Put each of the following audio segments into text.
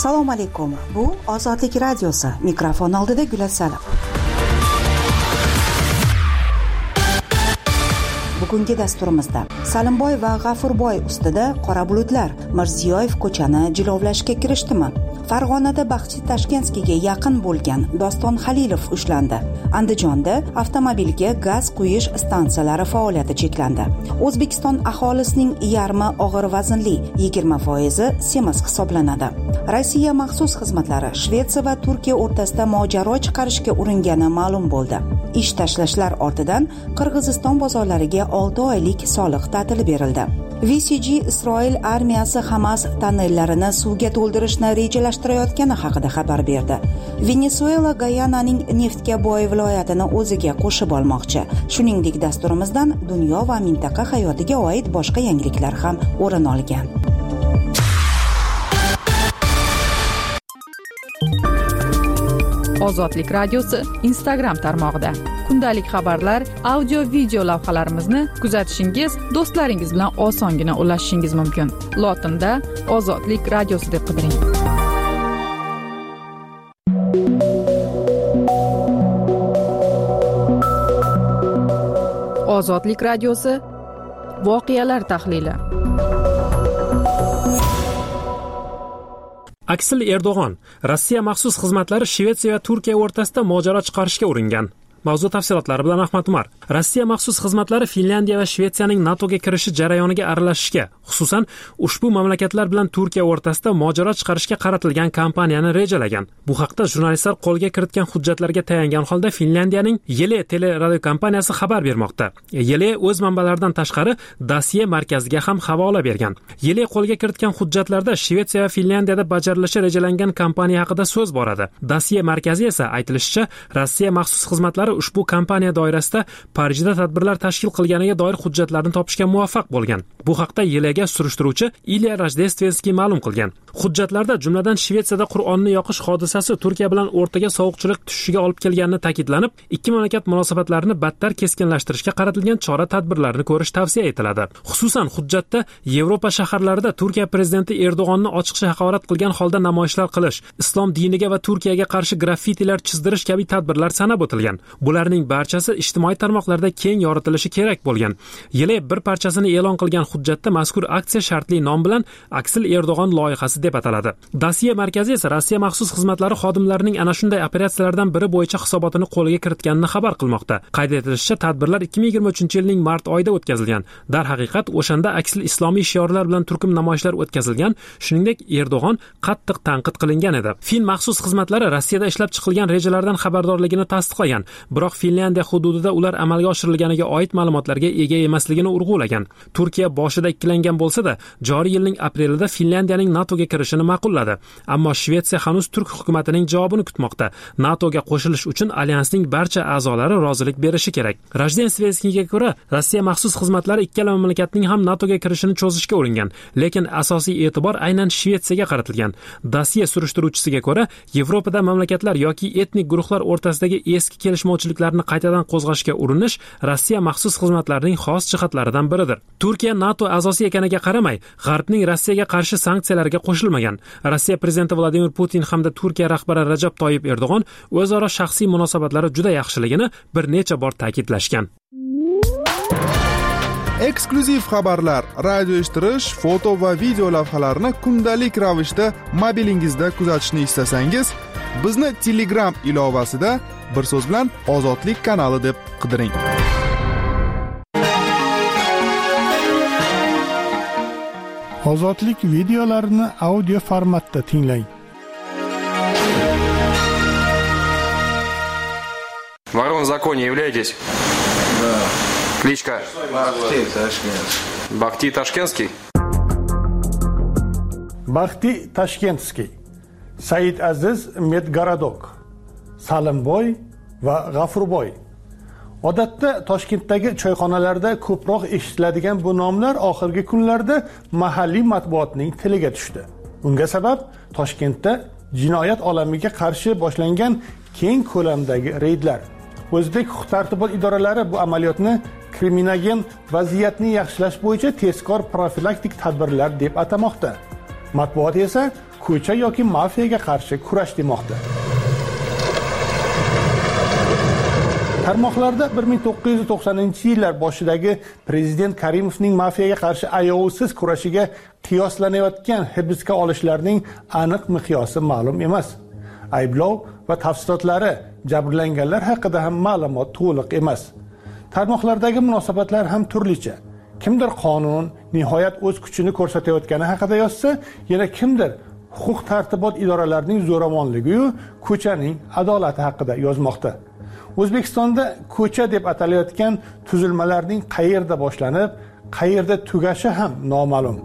Assalomu alaykum. Bu Ozodlik radiosi. Mikrofon oldida Gulasalim. Bugungi dasturimizda Salimboy va G'afurboy ustida qora bulutlar. Mirziyoyev ko'chani jilovlashga kirishdimi? Farg'onada Baxti Tashkentskiga yaqin bo'lgan Doston Halilov ushlandi. Andijonda avtomobilga gaz quyish stansiyalari faoliyati cheklandi. O'zbekiston aholisining yarmi og'ir vaznli, 20% semiz hisoblanadi. Rossiya maxsus xizmatlari Shvetsiya va Turkiya o'rtasida mojaro chiqarishga uringani ma'lum bo'ldi. Ish tashlashlar ortidan Qirg'iziston bozorlariga 6 oylik soliq ta'tili berildi. VCG Isroil armiyasi Hamas tannellarini suvga to'ldirishni rejalashtirayotgani haqida xabar berdi. Venesuela Gayananing neftga boy viloyatini o'ziga qo'shib olmoqchi. Shuningdek, dasturimizdan dunyo va mintaqa hayotiga oid boshqa yangiliklar ham o'rin olgan. Ozodlik radiosi Instagram tarmog'ida kundalik xabarlar, audio, video lavhalarimizni kuzatishingiz, do'stlaringiz bilan osongina ulashishingiz mumkin. Lotinda Ozodlik radiosi deb qidiring. Ozodlik radiosi voqealar tahlili. Aksil Erdo'g'on, Rossiya maxsus xizmatlari Shvetsiya va Turkiya o'rtasida mojaro chiqarishga uringan. Mavzu tafsilotlari bilan Ahmad Umar. Rossiya maxsus xizmatlari Finlandiya va Shvetsiyaning NATOga kirishi jarayoniga aralashishga, xususan ushbu mamlakatlar bilan Turkiya o'rtasida mojaro chiqarishga qaratilgan kampaniyani rejalagan. Bu haqda jurnalistlar qo'lga kiritgan hujjatlarga tayangan holda Finlandiyaning Yele teleradiokompaniyasi xabar bermoqda. Yele o'z manbalaridan tashqari dossiye markaziga ham havola bergan. Yele qo'lga kiritgan hujjatlarda Shvetsiya va Finlandiyada bajarilishi rejalangan kampaniya haqida so'z boradi. Dossiye markazi esa aytilishicha, Rossiya maxsus xizmatlari ushbu kampaniya doirasida Parijda tadbirlar tashkil qilganiga doir hujjatlarni topishga muvaffaq bo'lgan. Bu haqda Yelega surishtiruvchi Ilya Rajdestvenskiy ma'lum qilgan. Hujjatlarda jumladan Shvetsiyada Qur'onni yoqish hodisasi Turkiya bilan o'rtaga sovuqchilik tushishiga olib kelganini ta'kidlanib, ikki mamlakat munosabatlarini battar keskinlashtirishga qaratilgan chora-tadbirlarni ko'rish tavsiya etiladi. Xususan, hujjatda Yevropa shaharlarida Turkiya prezidenti Erdo'g'onni ochiqcha haqorat qilgan holda namoyishlar qilish, islom diniga va Turkiyaga qarshi graffitilar chizdirish kabi tadbirlar sanab o'tilgan. Bularning barchasi ijtimoiy tarmoqlarda keng yoritilishi kerak bo'lgan. Yele bir parchasini e'lon qilgan hujjatda mazkur aksiya shartli nom bilan Aksil Erdo'g'on loyihasi deb ataladi. Dossiye markazi esa Rossiya maxsus xizmatlari xodimlarining ana shunday operatsiyalardan biri bo'yicha hisobotini qo'lga kiritganini xabar qilmoqda. Qayd etilishicha, tadbirlar 2023-yilning mart oyida o'tkazilgan. Darhaqiqat, o'shanda Aksil islomiy shiorlar bilan turkum namoyishlar o'tkazilgan. Shuningdek, Erdo'g'on qattiq tanqid qilingan edi. Fin maxsus xizmatlari Rossiyada ishlab chiqilgan rejalardan xabardorligini tasdiqlagan. Biroq Finlandiya hududida ular amalga oshirilganiga oid ma'lumotlarga ega emasligini urg'ulagan. Turkiya boshida ikkilangan bo'lsa-da, joriy yilning aprelida Finlandiyaning NATOga kirishini ma'qulladi. Ammo Shvetsiya hanuz turk hukumatining javobini kutmoqda. NATOga qo'shilish uchun alyansning barcha a'zolari rozilik berishi kerak. Rajdestvenskiyga ko'ra, Rossiya maxsus xizmatlari ikkala mamlakatning ham NATOga kirishini cho'zishga uringan, lekin asosiy e'tibor aynan Shvetsiyaga qaratilgan. Dossiye surishtiruvchisiga ko'ra, Yevropada mamlakatlar yoki etnik guruhlar o'rtasidagi eski kelishmovchiliklarni qaytadan qo'zg'ashga urinish Rossiya maxsus xizmatlarining xos jihatlaridan biridir. Turkiya NATO a'zosi ekaniga qaramay, G'arbning Rossiyaga qarshi sanksiyalarga qo'shilmagan. Rossiya prezidenti Vladimir Putin hamda Turkiya rahbari Rajab Toyyib Erdo'g'on o'zaro shaxsiy munosabatlari juda yaxshiligini bir necha bor ta'kidlashgan. Eksklyuziv xabarlar, radio eshittirish, foto va video lavhalarni kundalik ravishda mobilingizda kuzatishni istasangiz, bizni Telegram ilovasida bir so'z bilan Ozodlik kanali deb qidiring. Ozodlik videolarini audio formatda tinglang. Ворон в законе являетесь? Да. Кличка? Бахти Ташкентский. Бахти Ташкентский? Baxti Tashkentskiy, Said Aziz Medgaradok, Salimboy va G'afurboy. Odatda Toshkentdagi choyxonalarda ko'proq eshitiladigan bu nomlar oxirgi kunlarda mahalliy matbuotning tiliga tushdi. Bunga sabab Toshkentda jinoyat olamiga qarshi boshlangan keng ko'lamdagi reydlar. O'zbek huquq-tartibot idoralari bu amaliyotni kriminogen vaziyatni yaxshilash bo'yicha tezkor profilaktik tadbirlar deb atamoqda. Matbuot esa ko'cha yoki mafiyaga qarshi kurash demoqda. Tarmoqlarda 1990-yillar boshidagi prezident Karimovning mafiyaga qarshi ayovsiz kurashiga qiyoslanayotgan hibsga olishlarning aniq miqyosi ma'lum emas. Ayblov va tafsilotlari jabrlanganlar haqida ham ma'lumot to'liq emas. Tarmoqlardagi munosabatlar ham turlicha. Kimdir qonun nihoyat o'z kuchini ko'rsatayotgani haqida yozsa, yana kimdir huquq-tartibot idoralarining zo'ravonligi-yu ko'chaning adolati haqida yozmoqda. O'zbekistonda ko'cha deb atalayotgan tuzilmalarning qayerda boshlanib, qayerda tugashi ham noma'lum.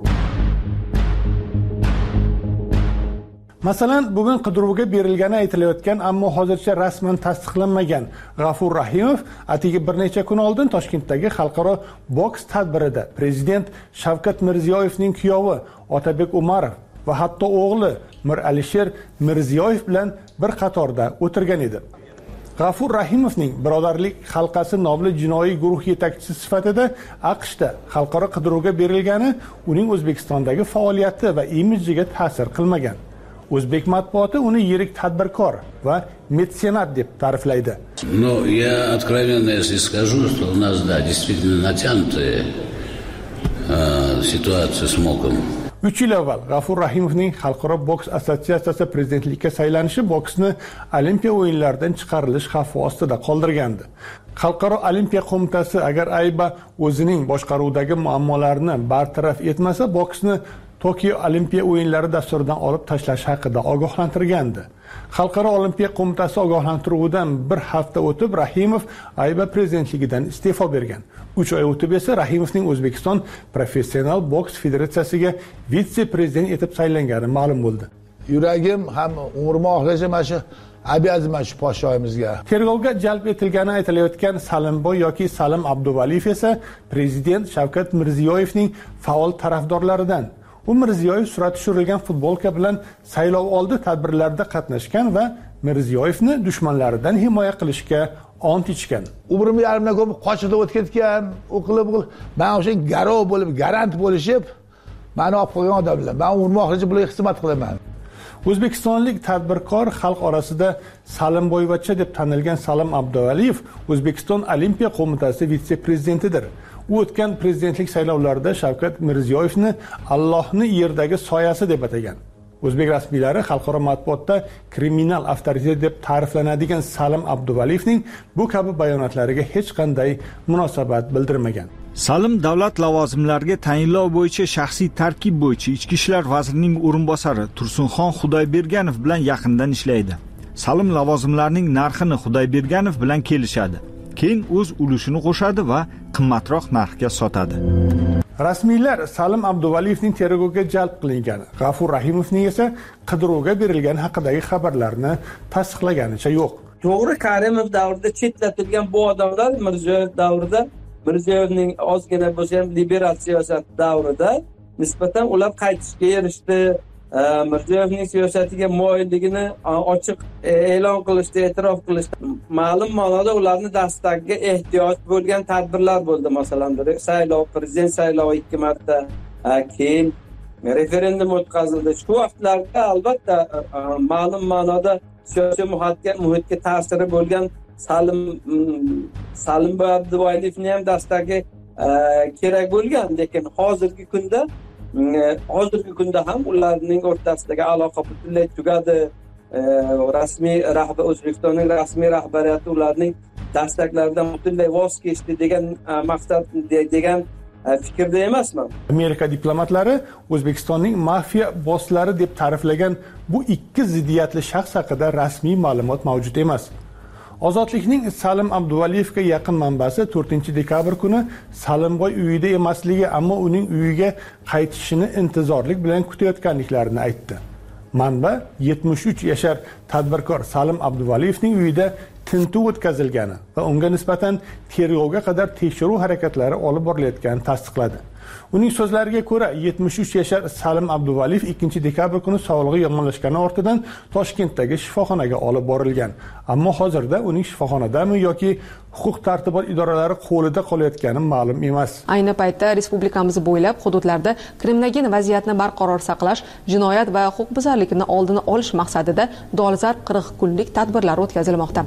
Masalan, bugun qidiruvga berilgani aytilayotgan, ammo hozircha rasman tasdiqlanmagan G'afur Rahimov atigi bir necha kun oldin Toshkentdagi xalqaro boks tadbirida prezident Shavkat Mirziyoyevning kuyovi Otabek Umarov va hatto o'g'li Mir Alisher Mirziyoyev bilan bir qatorda o'tirgan edi. G'afur Rahimovning Birodarlik halqasi nomli jinoiy guruh yetakchisi sifatida AQShda xalqaro qidiruvga berilgani uning O'zbekistondagi faoliyati va imijiga ta'sir qilmagan. O'zbek matbuoti uni yirik tadbirkor va metsenat deb ta'riflaydi. Но я откровенно если скажу, что у нас да, действительно натянутая ситуация с МОКом. 3 yil avval G'afur Rahimovning Xalqaro boks assotsiatsiyasi prezidentlikka saylanishi boksni Olimpiya o'yinlaridan chiqarilish xavfi ostida qoldirgandi. Xalqaro Olimpiya qo'mitasi agar ayba o'zining boshqaruvidagi muammolarni bartaraf etmasa, boksni Tokio Olimpiya o'yinlari dasturidan olib tashlash haqida ogohlantirgandi. Xalqaro Olimpiya qo'mitasi ogohlantiruvidan bir hafta o'tib Rahimov ayba prezidentligidan iste'fo bergan. 3 oy o'tib esa Rahimovning O'zbekiston Professional boks federatsiyasiga vitse-prezident etib saylangani ma'lum bo'ldi. Yuragim ham umrim oxirigacha mana shu abiyazman shu podshoyimizga. Tergovga jalb etilgani aytilayotgan Salimboy yoki Salim Abduvaliyev esa prezident Shavkat Mirziyoyevning faol tarafdorlaridan. U Mirziyoyev surati tushirilgan futbolka bilan saylov oldi tadbirlarda qatnashgan va Mirziyoyevni dushmanlaridan himoya qilishga ont ichgan. Umrim yarimdan ko'p qochida o'tib ketgan, o'qilib, men o'sha garov bo'lib, garant bo'lishib, meni olib qo'ygan odamlar. Men umrim oxirigacha bularga xizmat qilaman. O'zbekistonlik tadbirkor xalq orasida Salimboyvachcha deb tanilgan Salim Abduvaliyev O'zbekiston Olimpiya qo'mitasi vitse-prezidentidir. U o'tgan prezidentlik saylovlarida Shavkat Mirziyoyevni Allohning yerdagi soyasi deb atagan. O'zbek rasmiylari xalqaro matbuotda kriminal avtoritet deb ta'riflanadigan Salim Abduvaliyevning bu kabi bayonotlariga hech qanday munosabat bildirmagan. Salim davlat lavozimlariga tayinlov bo'yicha shaxsiy tarkib bo'yicha Ichki ishlar vazirining o'rinbosari Tursunxon Xudoyberganov bilan yaqindan ishlaydi. Salim lavozimlarining narxini Xudoyberganov bilan kelishadi. Keyin o'z ulushini qo'shadi va qimmatroq narxga sotadi. Rasmiylar Salim Abduvaliyevning tergovga jalb qilingani, G'afur Rahimovning esa qidiruvga berilgani haqidagi xabarlarni tasdiqlaganicha yo'q. To'g'ri, Karimov davrida chetlatilgan bu odamlar Mirziyoyev davrida, Mirziyoyevning ozgina bo'lsa ham liberal siyosat davrida nisbatan ular qaytishga erishdi. Mirziyoyevning siyosatiga moyilligini ochiq e'lon qilishdi, e'tirof qilishdi. Ma'lum ma'noda ularni dastagiga ehtiyoj bo'lgan tadbirlar bo'ldi. Masalan, saylov, prezident saylovi 2 marta, keyin referendum o'tkazildi. Shu vaqtlarda albatta ma'lum ma'noda siyosiy muhitga ta'siri bo'lgan Salim Abduvalievni ham dastagi kerak bo'lgan, lekin hozirgi kunda ham ularning o'rtasidagi aloqa butunlay tugadi. Rasmiy rahbar O'zbekistonning rasmiy rahbariyati ularning dastaklaridan butunlay voz kechdi degan maqsad degan fikrda emasman. Amerika diplomatlari O'zbekistonning mafiya bosslari deb ta'riflagan bu ikki ziddiyatli shaxs haqida rasmiy ma'lumot mavjud emas. Ozodlikning Salim Abduvaliyevga yaqin manbasi 4-dekabr kuni Salimboy uyida emasligi, ammo uning uyiga qaytishini intizorlik bilan kutayotganliklarini aytdi. Manba 73 yashar tadbirkor Salim Abduvaliyevning uyida tintuv o'tkazilgani va unga nisbatan tergovga qadar tekshiruv harakatlari olib borilayotganini tasdiqladi. Uning so'zlariga ko'ra 73 yashar Salim Abduvaliyev 2 dekabr kuni sog'lig'i yomonlashgani ortidan Toshkentdagi shifoxonaga olib borilgan. Ammo hozirda uning shifoxonadami yoki huquq tartibot idoralari qo'lida qolayotgani ma'lum emas. Ayni paytda respublikamiz bo'ylab hududlarda kriminogen vaziyatni barqaror saqlash, jinoyat va huquqbuzarlikni oldini olish maqsadida dolzarb 40 kunlik tadbirlar o'tkazilmoqda.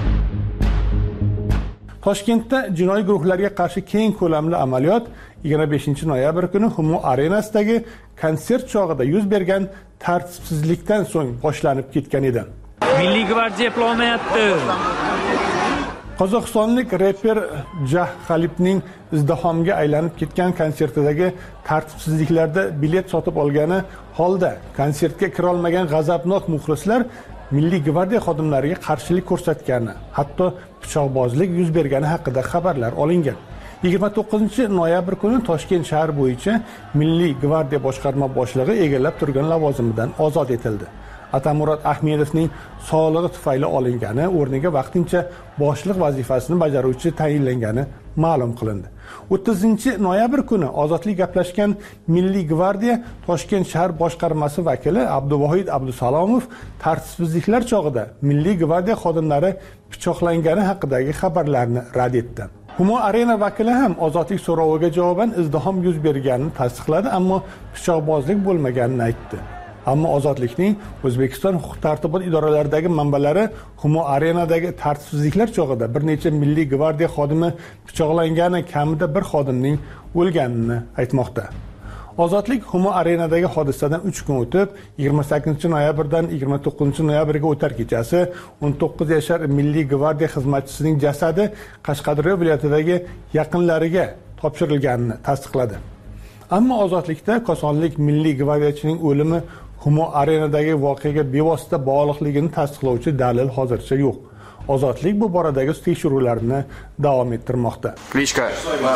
Toshkentda jinoiy guruhlarga qarshi keng ko'lamli amaliyot 25 noyabr kuni Humo Arenasidagi konsert chog'ida yuz bergan tartibsizlikdan so'ng boshlanib ketgan edi. Milliy gvardiya plonyapti. Qozog'istonlik reper Jah Khalibning izdihomga aylanib ketgan konsertidagi tartibsizliklarda bilet sotib olgani holda konsertga kira olmagan g'azabnok muxlislar Milliy gvardiya xodimlariga qarshilik ko'rsatgani, hatto pichoqbozlik yuz bergani haqida xabarlar olingan. 29 noyabr kuni Toshkent shahar bo'yicha Milliy gvardiya boshqarma boshlig'i egallab turgan lavozimidan ozod etildi. Atamurod Ahmedovning sog'lig'i tufayli olingani, o'rniga vaqtincha boshliq vazifasini bajaruvchi tayinlangani ma'lum qilindi. 30 noyabr kuni ozodlik gaplashgan Milliy gvardiya Toshkent shahar boshqarmasi vakili Abduvohid Abdusalomov tartibsizliklar chog'ida Milliy gvardiya xodimlari pichoqlangani haqidagi xabarlarni rad etdi. Humo Arena vakili ham ozodlik so'roviga javoban izdihom yuz berganini tasdiqladi, ammo pichoqbozlik bo'lmaganini aytdi. Ammo ozodlikning O'zbekiston huquq tartibot idoralaridagi manbalari Humo Arenadagi tartibsizliklar chog'ida bir necha Milliy gvardiya xodimi pichoqlangani, kamida bir xodimning o'lganini aytmoqda. Ozodlik Humo Arenadagi hodisadan 3 kun o'tib, 28 noyabrdan 29 noyabrga o'tar kechasi 19 yashar Milliy gvardiya xizmatchisining jasadi Qashqadaryo viloyatidagi yaqinlariga topshirilganini tasdiqladi. Ammo ozodlikda Kosonlik Milliy gvardiyachining o'limi Humo Arenadagi voqeaga bevosita bog'liqligini tasdiqlovchi dalil hozircha yo'q. Ozodlik bu boradagi tekshiruvlarni davom ettirmoqda. Klichka.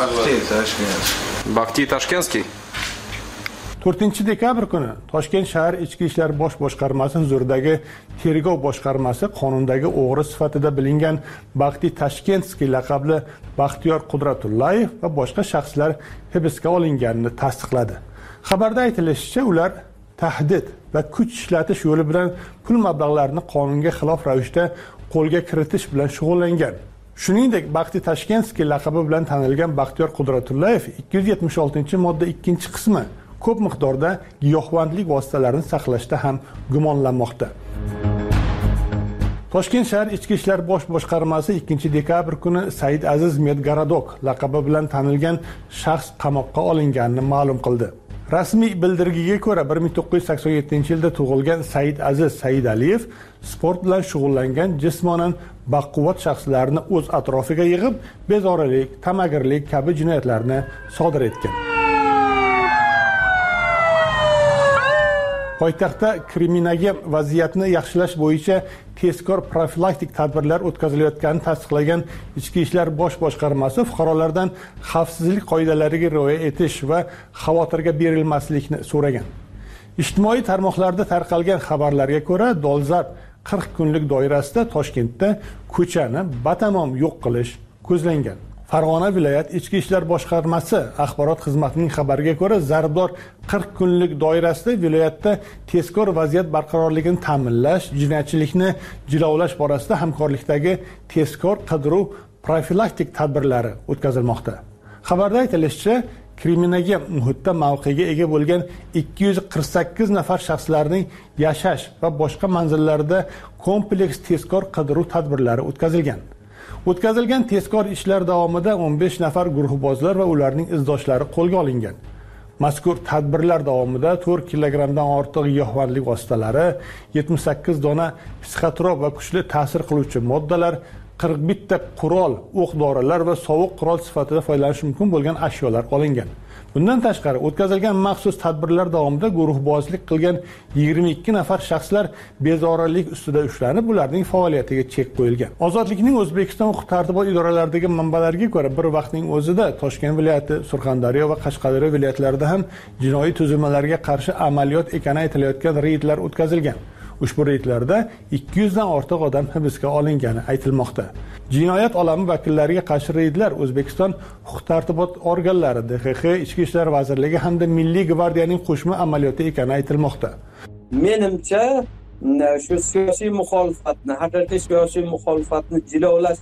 Baxtiy Tashkentskiy. 4 dekabr kuni Toshkent shahar Ichki ishlar bosh boshqarmasi huzuridagi tergov boshqarmasi qonundagi o'g'ri sifatida bilingan Baxtiy Tashkentskiy laqabli Baxtiyor Qudratullayev va boshqa shaxslar hibsga olinganini tasdiqladi. Xabarda aytilishicha, ular tahdid va kuch ishlatish yo'li bilan pul mablag'larini qonunga xilof ravishda qo'lga kiritish bilan shug'ullangan. Shuningdek, Baxtiy Tashkentskiy laqabi bilan tanilgan Baxtiyor Qudratullayev 276-modda 2-qismi ko'p miqdorda giyohvandlik vositalarini saqlashda ham gumonlanmoqda. Toshkent shahar Ichki ishlar bosh boshqarmasi 2 dekabr kuni Said Aziz Medgaradok laqabi bilan tanilgan shaxs qamoqqa olinganini ma'lum qildi. Rasmiy bildirgiga ko'ra 1987-yilda tug'ilgan Said Aziz Saidaliyev sport bilan shug'ullangan jismonan baquvvat shaxslarni o'z atrofiga yig'ib, bezorilik, tamagirlik kabi jinoyatlarni sodir etgan. Poytaxtda kriminogen vaziyatni yaxshilash bo'yicha tezkor profilaktik tadbirlar o'tkazilayotganini tasdiqlagan Ichki ishlar bosh boshqarmasi fuqarolardan xavfsizlik qoidalariga rioya etish va xavotirga berilmaslikni so'ragan. Ijtimoiy tarmoqlarda tarqalgan xabarlarga ko'ra, dolzarb 40 kunlik doirasida Toshkentda ko'chani batamom yo'q qilish ko'zlangan. Farg'ona viloyat Ichki ishlar boshqarmasi axborot xizmatining xabariga ko'ra, zarardor 40 kunlik doirasida viloyatda tezkor vaziyat barqarorligini ta'minlash, jinoyatchilikni jilovlash borasida hamkorlikdagi tezkor qidiruv profilaktik tadbirlari o'tkazilmoqda. Xabarda aytilishicha, kriminogen muhitda mavqega ega bo'lgan 248 nafar shaxslarning yashash va boshqa manzillarida kompleks tezkor qidiruv tadbirlari o'tkazilgan. O'tkazilgan tezkor ishlar davomida 15 nafar guruhbozlar va ularning izdoshlari qo'lga olingan. Mazkur tadbirlar davomida 4 kilogramdan ortiq giyohvandlik vositalari, 78 dona psixotrop va kuchli ta'sir qiluvchi moddalar, 41 ta qurol, o'q-dorilar va sovuq qurol sifatida foydalanish mumkin bo'lgan ashyolar olingan. Bundan tashqari, o'tkazilgan maxsus tadbirlar davomida guruhbozlik qilgan 22 nafar shaxslar bezorilik ustida ushlanib, ularning faoliyatiga chek qo'yilgan. Ozodlikning O'zbekiston huquq tartibot idoralaridagi manbalariga ko'ra, bir vaqtning o'zida Toshkent viloyati, Surxondaryo va Qashqadaryo viloyatlarida ham jinoiy tuzilmalarga qarshi amaliyot ekani aytilayotgan reydlar o'tkazilgan. Ushbu reydlarda 200 dan ortiq odam hibsga olingani aytilmoqda. Jinoyat olami vakillariga qarshi reydlar O'zbekiston huquq-tartibot organlari, DXX, Ichki ishlar vazirligi hamda Milliy gvardiyaning qo'shma amaliyoti ekani aytilmoqda. Menimcha, shu siyosiy muxolifatni, haqiqiy siyosiy muxolifatni jilovlash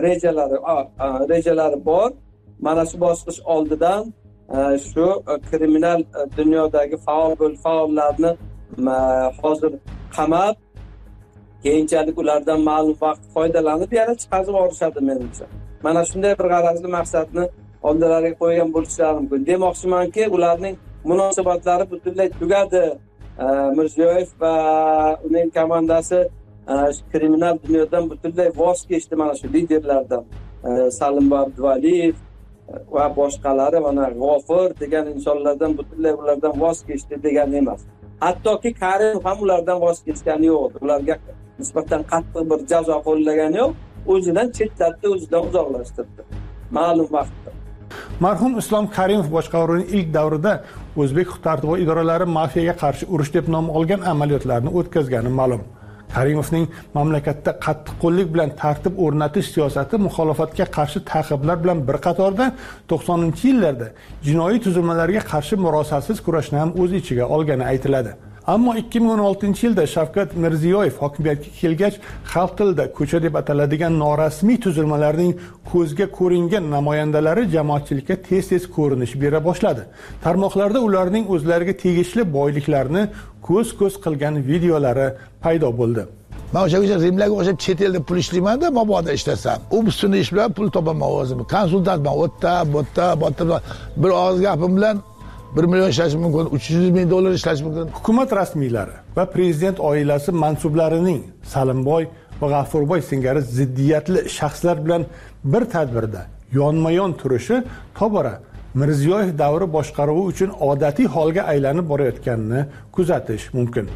rejalari bor. Mana shu bosqich oldidan shu kriminal dunyodagi faollarni hozir qamab, keyinchalik ulardan ma'lum vaqt foydalanib yana chiqarib yuborishadi menimcha. Mana shunday bir g'arazli maqsadni oldilariga qo'ygan bo'lishlari mumkin. Demoqchimanki, ularning munosabatlari butunlay tugadi. Mirziyoyev va uning komandasi kriminal dunyodan butunlay voz kechdi, mana shu liderlardan. Salimboy Abduvaliyev va boshqalari, mana G'ofir degan insonlardan butunlay ulardan voz kechdi degani emas. Hattoki Karimov ham ulardan voz kechgani yo'q. Ularga nisbatan qattiq bir jazo qo'llagani yo'q. O'zidan chetlatdi, o'zidan uzoqlashtirdi. Ma'lum vaqtda. Marhum Islom Karimov boshqaruvining ilk davrida O'zbek huquq-tartibot idoralari mafiyaga qarshi urush deb nom olgan amaliyotlarni o'tkazgani ma'lum. Karimovning mamlakatda qattiqqo'llik bilan tartib o'rnatish siyosati muxolifatga qarshi ta'qiblar bilan bir qatorda 90-yillarda jinoiy tuzilmalarga qarshi murosatsiz kurashni ham o'z ichiga olgani aytiladi. Ammo 2016-yilda Shavkat Mirziyoyev hokimiyatga kelgach, xalq tilida ko'cha deb ataladigan norasmiy tuzilmalarning ko'zga ko'ringan namoyandalari jamoatchilikka tez-tez ko'rinish bera boshladi. Tarmoqlarda ularning o'zlariga tegishli boyliklarni ko'z-ko'z qilgan videolari paydo bo'ldi. Men o'sha Rimlarga o'xshab chet elda pul ishlayman-da, mabodo ishlasam. U ustuni ish bilan pul topaman o'zim. Konsultantman, o'tda, bir og'iz gapim bilan 1 million ishlash mumkin, 300 ming dollar ishlash mumkin. Hukumat rasmiylari va prezident oilasi mansublarining Salimboy va G'afurboy singari ziddiyatli shaxslar bilan bir tadbirda yonma-yon turishi tobora Mirziyoyev davri boshqaruvi uchun odatiy holga aylanib borayotganini kuzatish mumkin.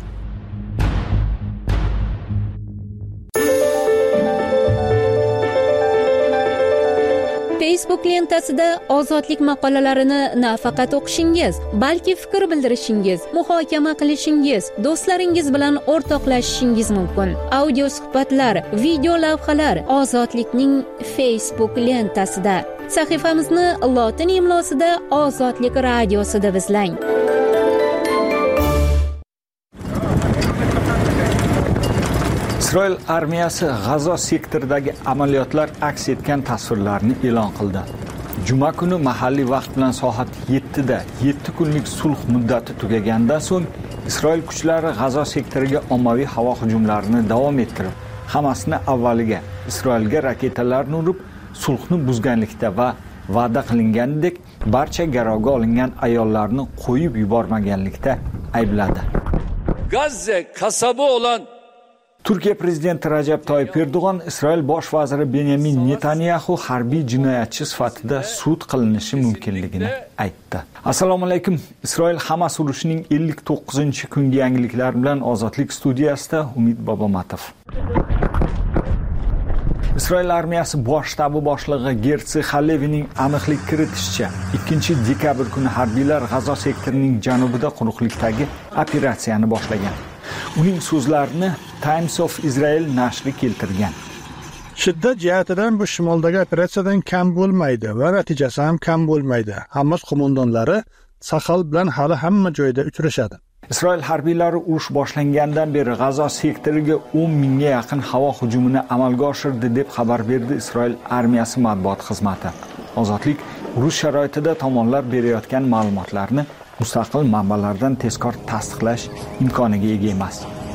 Facebook lentasida ozodlik maqolalarini nafaqat o'qishingiz, balki fikr bildirishingiz, muhokama qilishingiz, do'stlaringiz bilan o'rtoqlashishingiz mumkin. Audio suhbatlar, video lavhalar ozodlikning Facebook lentasida. Sahifamizni lotin imlosida Ozodlik radiosida izlang. Isroil armiyasi G'azo sektoridagi amaliyotlar aks etgan tasvirlarni e'lon qildi. Juma kuni mahalliy vaqt bilan soat 7 da 7 kunlik sulh muddati tugagandan so'ng Isroil kuchlari G'azo sektoriga ommaviy havo hujumlarini davom ettirib, Hamasni avvaliga Isroilga raketalarni urib, sulhni buzganlikda va va'da qilinganidek barcha garovga olingan ayollarni qo'yib yubormaganlikda aybladi. Gazze kasabı olan Turkiya prezidenti Rajab Toyyib Erdo'g'on Isroil bosh vaziri Benyamin Netanyahu harbiy jinoyatchi sifatida sud qilinishi mumkinligini aytdi. Assalomu alaykum. Isroil Hamas urushining 59-kungi yangiliklar bilan Ozodlik studiyasida Umid Bobomatov. Isroil armiyasi bosh shtabi boshlig'i Gertsi Halevining aniqlik kiritishicha 2-dekabr kuni harbiylar G'azo sektorining janubida quruqlikdagi operatsiyani boshlagan. Uning so'zlarini Times of Israel nashri keltirgan. Shiddat jihatidan bu shimoldagi operatsiyadan kam bo'lmaydi va natijasi ham kam bo'lmaydi. Hamas qo'mondonlari Sahal bilan hali hamma joyda uchrashadi. Isroil harbiylari urush boshlangandan beri G'azo sektoriga 10 mingga yaqin havo hujumini amalga oshirdi deb xabar berdi Isroil armiyasi matbuot xizmati. Ozodlik urush sharoitida tomonlar berayotgan ma'lumotlarni mustaqil manbalardan tezkor tasdiqlash imkoniga ega emas.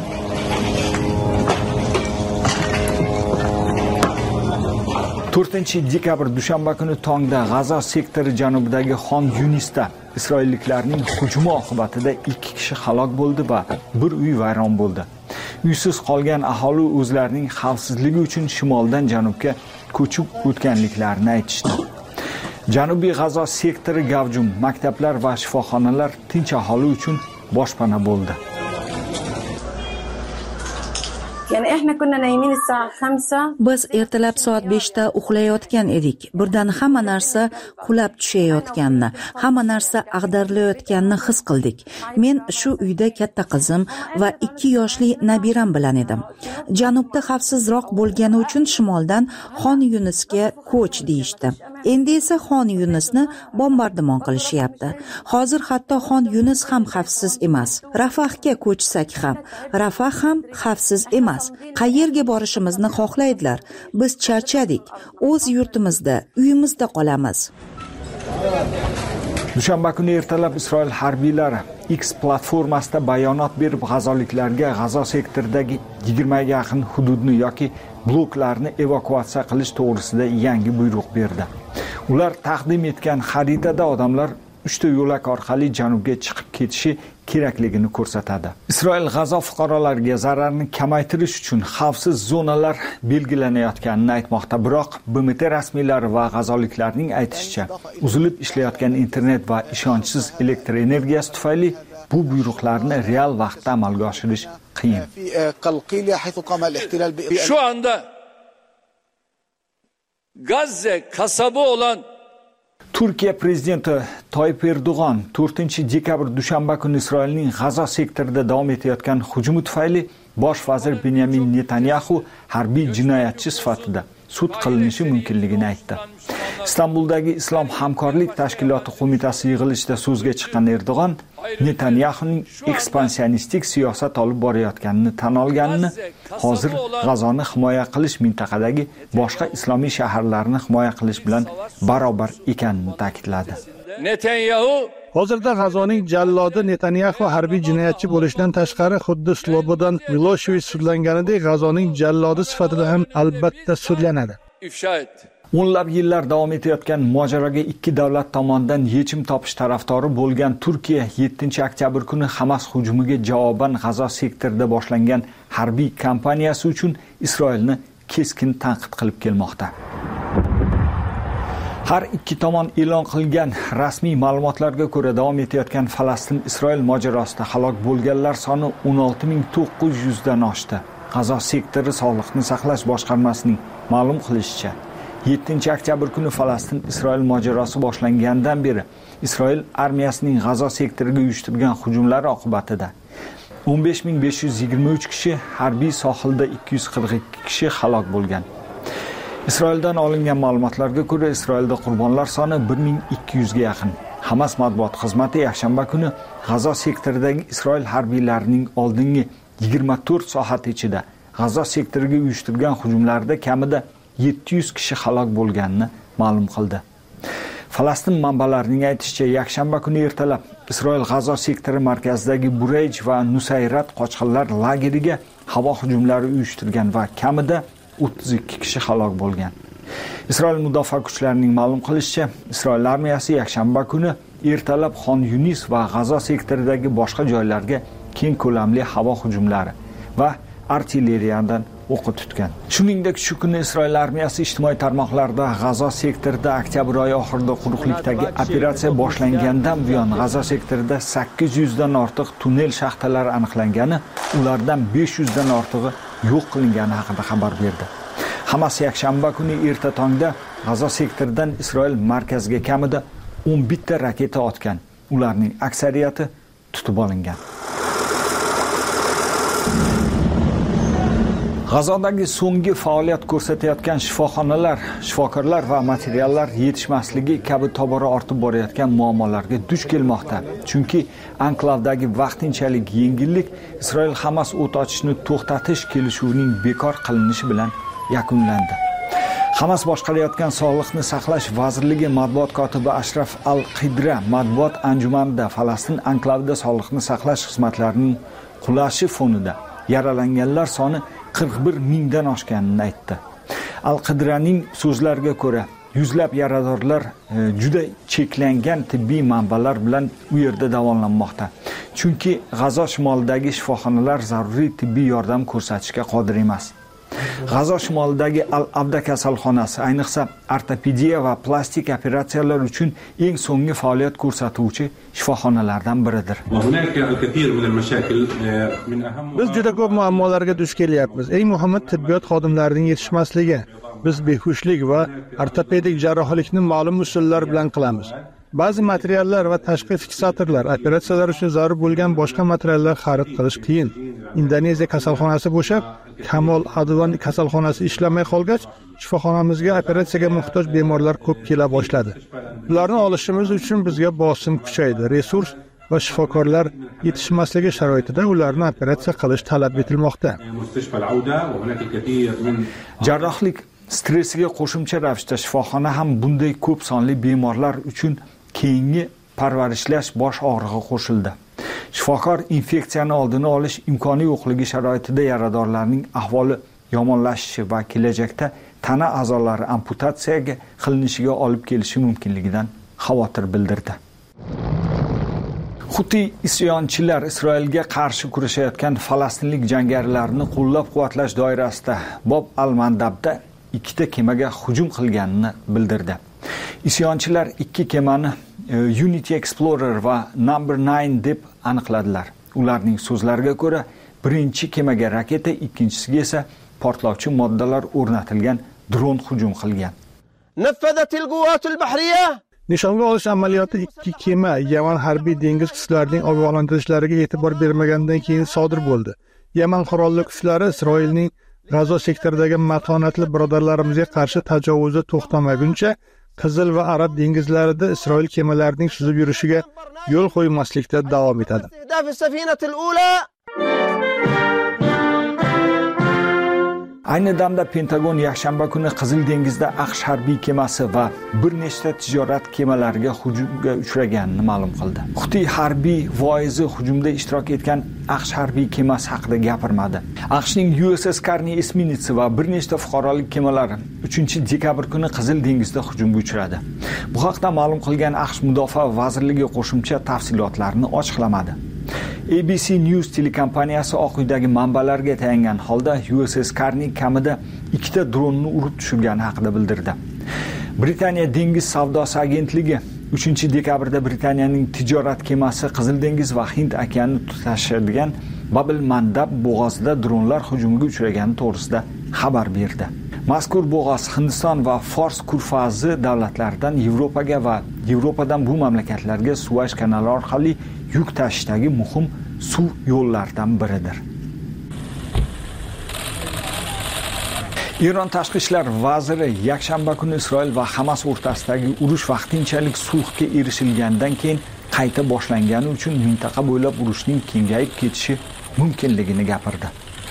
Dekabr dushanba kuni tongda G'azo sektori janubidagi Xon Yunisda isroilliklarning hujumi oqibatida 2 kishi halok bo'ldi va bir uy vayron bo'ldi. Uysiz qolgan aholi o'zlarining xavfsizligi uchun shimoldan janubga ko'chib o'tganliklarini aytishdi. Janubiy G'azo sektori gavjum, maktablar va shifoxonalar tinch aholi uchun boshpana bo'ldi. Biz ertalab soat 5da uxlayotgan edik. Birdan hamma narsa qulab tushayotganini, hamma narsa ag'darilayotganini his qildik. Men shu uyda katta qizim va 2 yoshli nabiram bilan edim. Janubda xavfsizroq bo'lgani uchun shimoldan Xon Yunisga ko'ch deyishdi. Endi esa Xon Yunisni bombardimon qilishyapti. Hozir hatto Xon Yunis ham xavfsiz emas. Rafahga ko'chsak ham, Rafah ham xavfsiz emas. Qayerga borishimizni xohlaydilar? Biz charchadik. O'z yurtimizda, uyimizda qolamiz. Dushanba kuni ertalab Isroil harbiylari X platformasida bayonot berib, g'azoliklarga G'azo sektoridagi 20 ga yaqin hududni yoki bloklarni evakuatsiya qilish to'g'risida yangi buyruq berdi. Ular taqdim etgan xaritada odamlar 3 ta yo'lak orqali janubga chiqib ketishi kerakligini ko'rsatadi. Isroil G'azo fuqarolariga zararni kamaytirish uchun xavfsiz zonalar belgilanayotganini aytmoqda, biroq BMT rasmiylari va g'azoliklarning aytishicha, uzilib ishlayotgan internet va ishonchsiz elektr energiyasi tufayli bu buyruqlarni real vaqtda amalga oshirish qiyin. Şu anda Gazze kasabı olan Turkiya prezidenti Toyib Erdo'g'on 4-dekabr dushanba kuni Isroilning G'azo sektorida davom etayotgan hujumi tufayli bosh vazir Benyamin Netanyahu harbiy jinoyatchi sifatida sud qilinishi mumkinligini aytdi. Istanbuldagi Islom hamkorlik tashkiloti qo'mitasi yig'ilishida so'zga chiqqan Erdo'g'on Netanyahuning ekspansionistik siyosat olib borayotganini tan olganini, hozir G'azoni himoya qilish mintaqadagi boshqa islomiy shaharlarni himoya qilish bilan barobar ekanini ta'kidladi. Netanyahu Hozirda G'azoning jallodi Netanyahu harbiy jinoyatchi bo'lishdan tashqari xuddi Slobodan Miloshevich sudlanganidek G'azoning jallodi sifatida ham albatta sudlanadi. ifşa etti. O'nlab yillar davom etayotgan mojaroga ikki davlat tomonidan yechim topish tarafdori bo'lgan Turkiya 7-oktyabr kuni Hamas hujumiga javoban G'azo sektorida boshlangan harbiy kampaniyasi uchun Isroilni keskin tanqid qilib kelmoqda. Har ikki tomon e'lon qilgan rasmiy ma'lumotlarga ko'ra davom etayotgan Falastin-Isroil mojarosida halok bo'lganlar soni 16900 dan oshdi. G'azo sektori sog'liqni saqlash boshqarmasining ma'lum qilishicha, 7-oktyabr kuni Falastin-Isroil mojarosi boshlangandan beri Isroil armiyasining G'azo sektoriga uyushtirgan hujumlari oqibatida 15523 kishi, harbiy sohilda 242 kishi halok bo'lgan. Isroildan olingan ma'lumotlarga ko'ra, Isroilda qurbonlar soni 1200 ga yaqin. Hamas matbuot xizmati yakshanba kuni G'azo sektoridagi Isroil harbiylarining oldingi 24 soat ichida G'azo sektoriga uyushtirgan hujumlarda kamida 700 kishi halok bo'lganini ma'lum qildi. Falastin manbalarining aytishicha, yakshanba kuni ertalab Isroil G'azo sektori markazidagi Burayj va Nusayrat qochqinlar lageriga havo hujumlari uyushtirgan va kamida 32 kishi halok bo'lgan. Isroil mudofaa kuchlarining ma'lum qilishicha, Isroil armiyasi yakshanba kuni ertalab Xon Yunis va G'azo sektoridagi boshqa joylarga keng ko'lamli havo hujumlari va artilleriyadan o'q tutgan. Shuningdek, shu kuni Isroil armiyasi ijtimoiy tarmoqlarda G'azo sektorida oktyabr oyi oxirida quruqlikdagi operatsiya boshlangandan buyon G'azo sektorida 800 dan ortiq tunnel shaxtalari aniqlangani, ulardan 500 dan ortig'i yo'q qilingani haqida xabar berdi. Hamas yakshanba kuni erta tongda G'azo sektoridan Isroil markaziga kamida 11 ta raketa otgan. Ularning aksariyati tutib olingan. G'azodagi so'nggi faoliyat ko'rsatayotgan shifoxonalar, shifokorlar va materiallar yetishmasligi kabi tobora ortib borayotgan muammolarga duch kelmoqda. Chunki anklavdagi vaqtinchalik yengillik Isroil Hamas o't ochishni to'xtatish kelishuvining bekor qilinishi bilan yakunlandi. Hamas boshqarayotgan Sog'liqni saqlash vazirligi matbuot kotibi Ashraf Al-Qidra matbuot anjumanida Falastin anklavida sog'liqni saqlash xizmatlarining qulashi fonida yaralanganlar soni 41 mingdan oshganini aytdi. Al-Qidraning so'zlariga ko'ra, yuzlab yaradorlar juda cheklangan tibbiy manbalar bilan u yerda davolanmoqda. Chunki G'azo shimolidagi shifoxonalar zaruriy tibbiy yordam ko'rsatishga qodir emas. G'azo shimolidagi Al-Abda kasalxonasi ayniqsa ortopediya va plastik operatsiyalar uchun eng so'nggi faoliyat ko'rsatuvchi shifoxonalardan biridir. Biz juda ko'p muammolarga duch kelyapmiz. Eng muhimi tibbiyot xodimlarining yetishmasligi. Biz behushlik va ortopedik jarrohlikni ma'lum usullar bilan qilamiz. Ba'zi materiallar va tashqi fiksatorlar, operatsiyalar uchun zarur bo'lgan boshqa materiallar xarid qilish qiyin. Indoneziya kasalxonasi bo'shab, Kamol Advan kasalxonasi ishlamay qolgach, shifoxonamizga operatsiyaga muhtoj bemorlar ko'p kela boshladi. Ularni olishimiz uchun bizga bosim kuchaydi. Resurs va shifokorlar yetishmasligi sharoitida ularni operatsiya qilish talab etilmoqda. Jarrohlik stressiga qo'shimcha ravishda shifoxona ham bunday ko'p sonli bemorlar uchun keyingi parvarishlash bosh og'rig'i qo'shildi. Shifokor infeksiyani oldini olish imkoni yo'qligi sharoitida yaradorlarning ahvoli yomonlashishi va kelajakda tana a'zolari amputatsiyaga qilinishiga olib kelishi mumkinligidan xavotir bildirdi. Huti isyonchilar Isroilga qarshi kurashayotgan falastinlik jangarilarni qo'llab-quvvatlash doirasida Bob al-Mandabda ikkita kemaga hujum qilganini bildirdi. Isyonchilar ikki kemani Unity Explorer va Number 9 deb aniqladilar. Ularning so'zlariga ko'ra, birinchi kemaga raketa, ikkinchisiga esa portlovchi moddalar o'rnatilgan dron hujum qilgan. Nishonga olish amaliyoti ikki kema Yaman harbiy dengiz kuchlarining ogohlantirishlariga e'tibor bermagandan keyin sodir bo'ldi. Yaman qurolli kuchlari Isroilning G'azo sektoridagi matonatli birodarlarimizga qarshi tajovuzi to'xtamaguncha Qizil va Arab dengizlarida Isroil kemalarining suzib yurishiga yo'l qo'ymaslikda davom etadi. Ayni damda Pentagon yakshanba kuni Qizil dengizda AQSh harbiy kemasi va bir nechta tijorat kemalariga hujumga uchraganini ma'lum qildi. Huti harbiy voizi hujumda ishtirok etgan AQSh harbiy kemasi haqida gapirmadi. AQShning USS Carney esminitsi va bir nechta fuqarolik kemalari 3-dekabr kuni Qizil dengizda hujumga uchradi. Bu haqda ma'lum qilgan AQSh mudofaa vazirligi qo'shimcha tafsilotlarni ochiqlamadi. ABC News telekompaniyasi Oq uydagi manbalarga tayangan holda USS Carney kamida ikkita dronni urib tushirgani haqida bildirdi. Britaniya dengiz savdosi agentligi 3-dekabrda Britaniyaning tijorat kemasi Qizil dengiz va Hind okeanini tutashadigan Bab al-Mandab bo'g'ozida dronlar hujumiga uchragani to'g'risida xabar berdi. Mazkur bo'g'oz Hindiston va Fors kurfazi davlatlaridan Yevropaga va Yevropadan bu mamlakatlarga Suvaysh kanali orqali yuk tashishdagi muhim suv yo'llaridan biridir. Eron tashqi ishlar vaziri yakshanba kuni Isroil va Hamas o'rtasidagi urush vaqtinchalik sulhga erishilgandan keyin qayta boshlangani uchun mintaqa bo'ylab urushning kengayib ketishi mumkinligini gapirdi.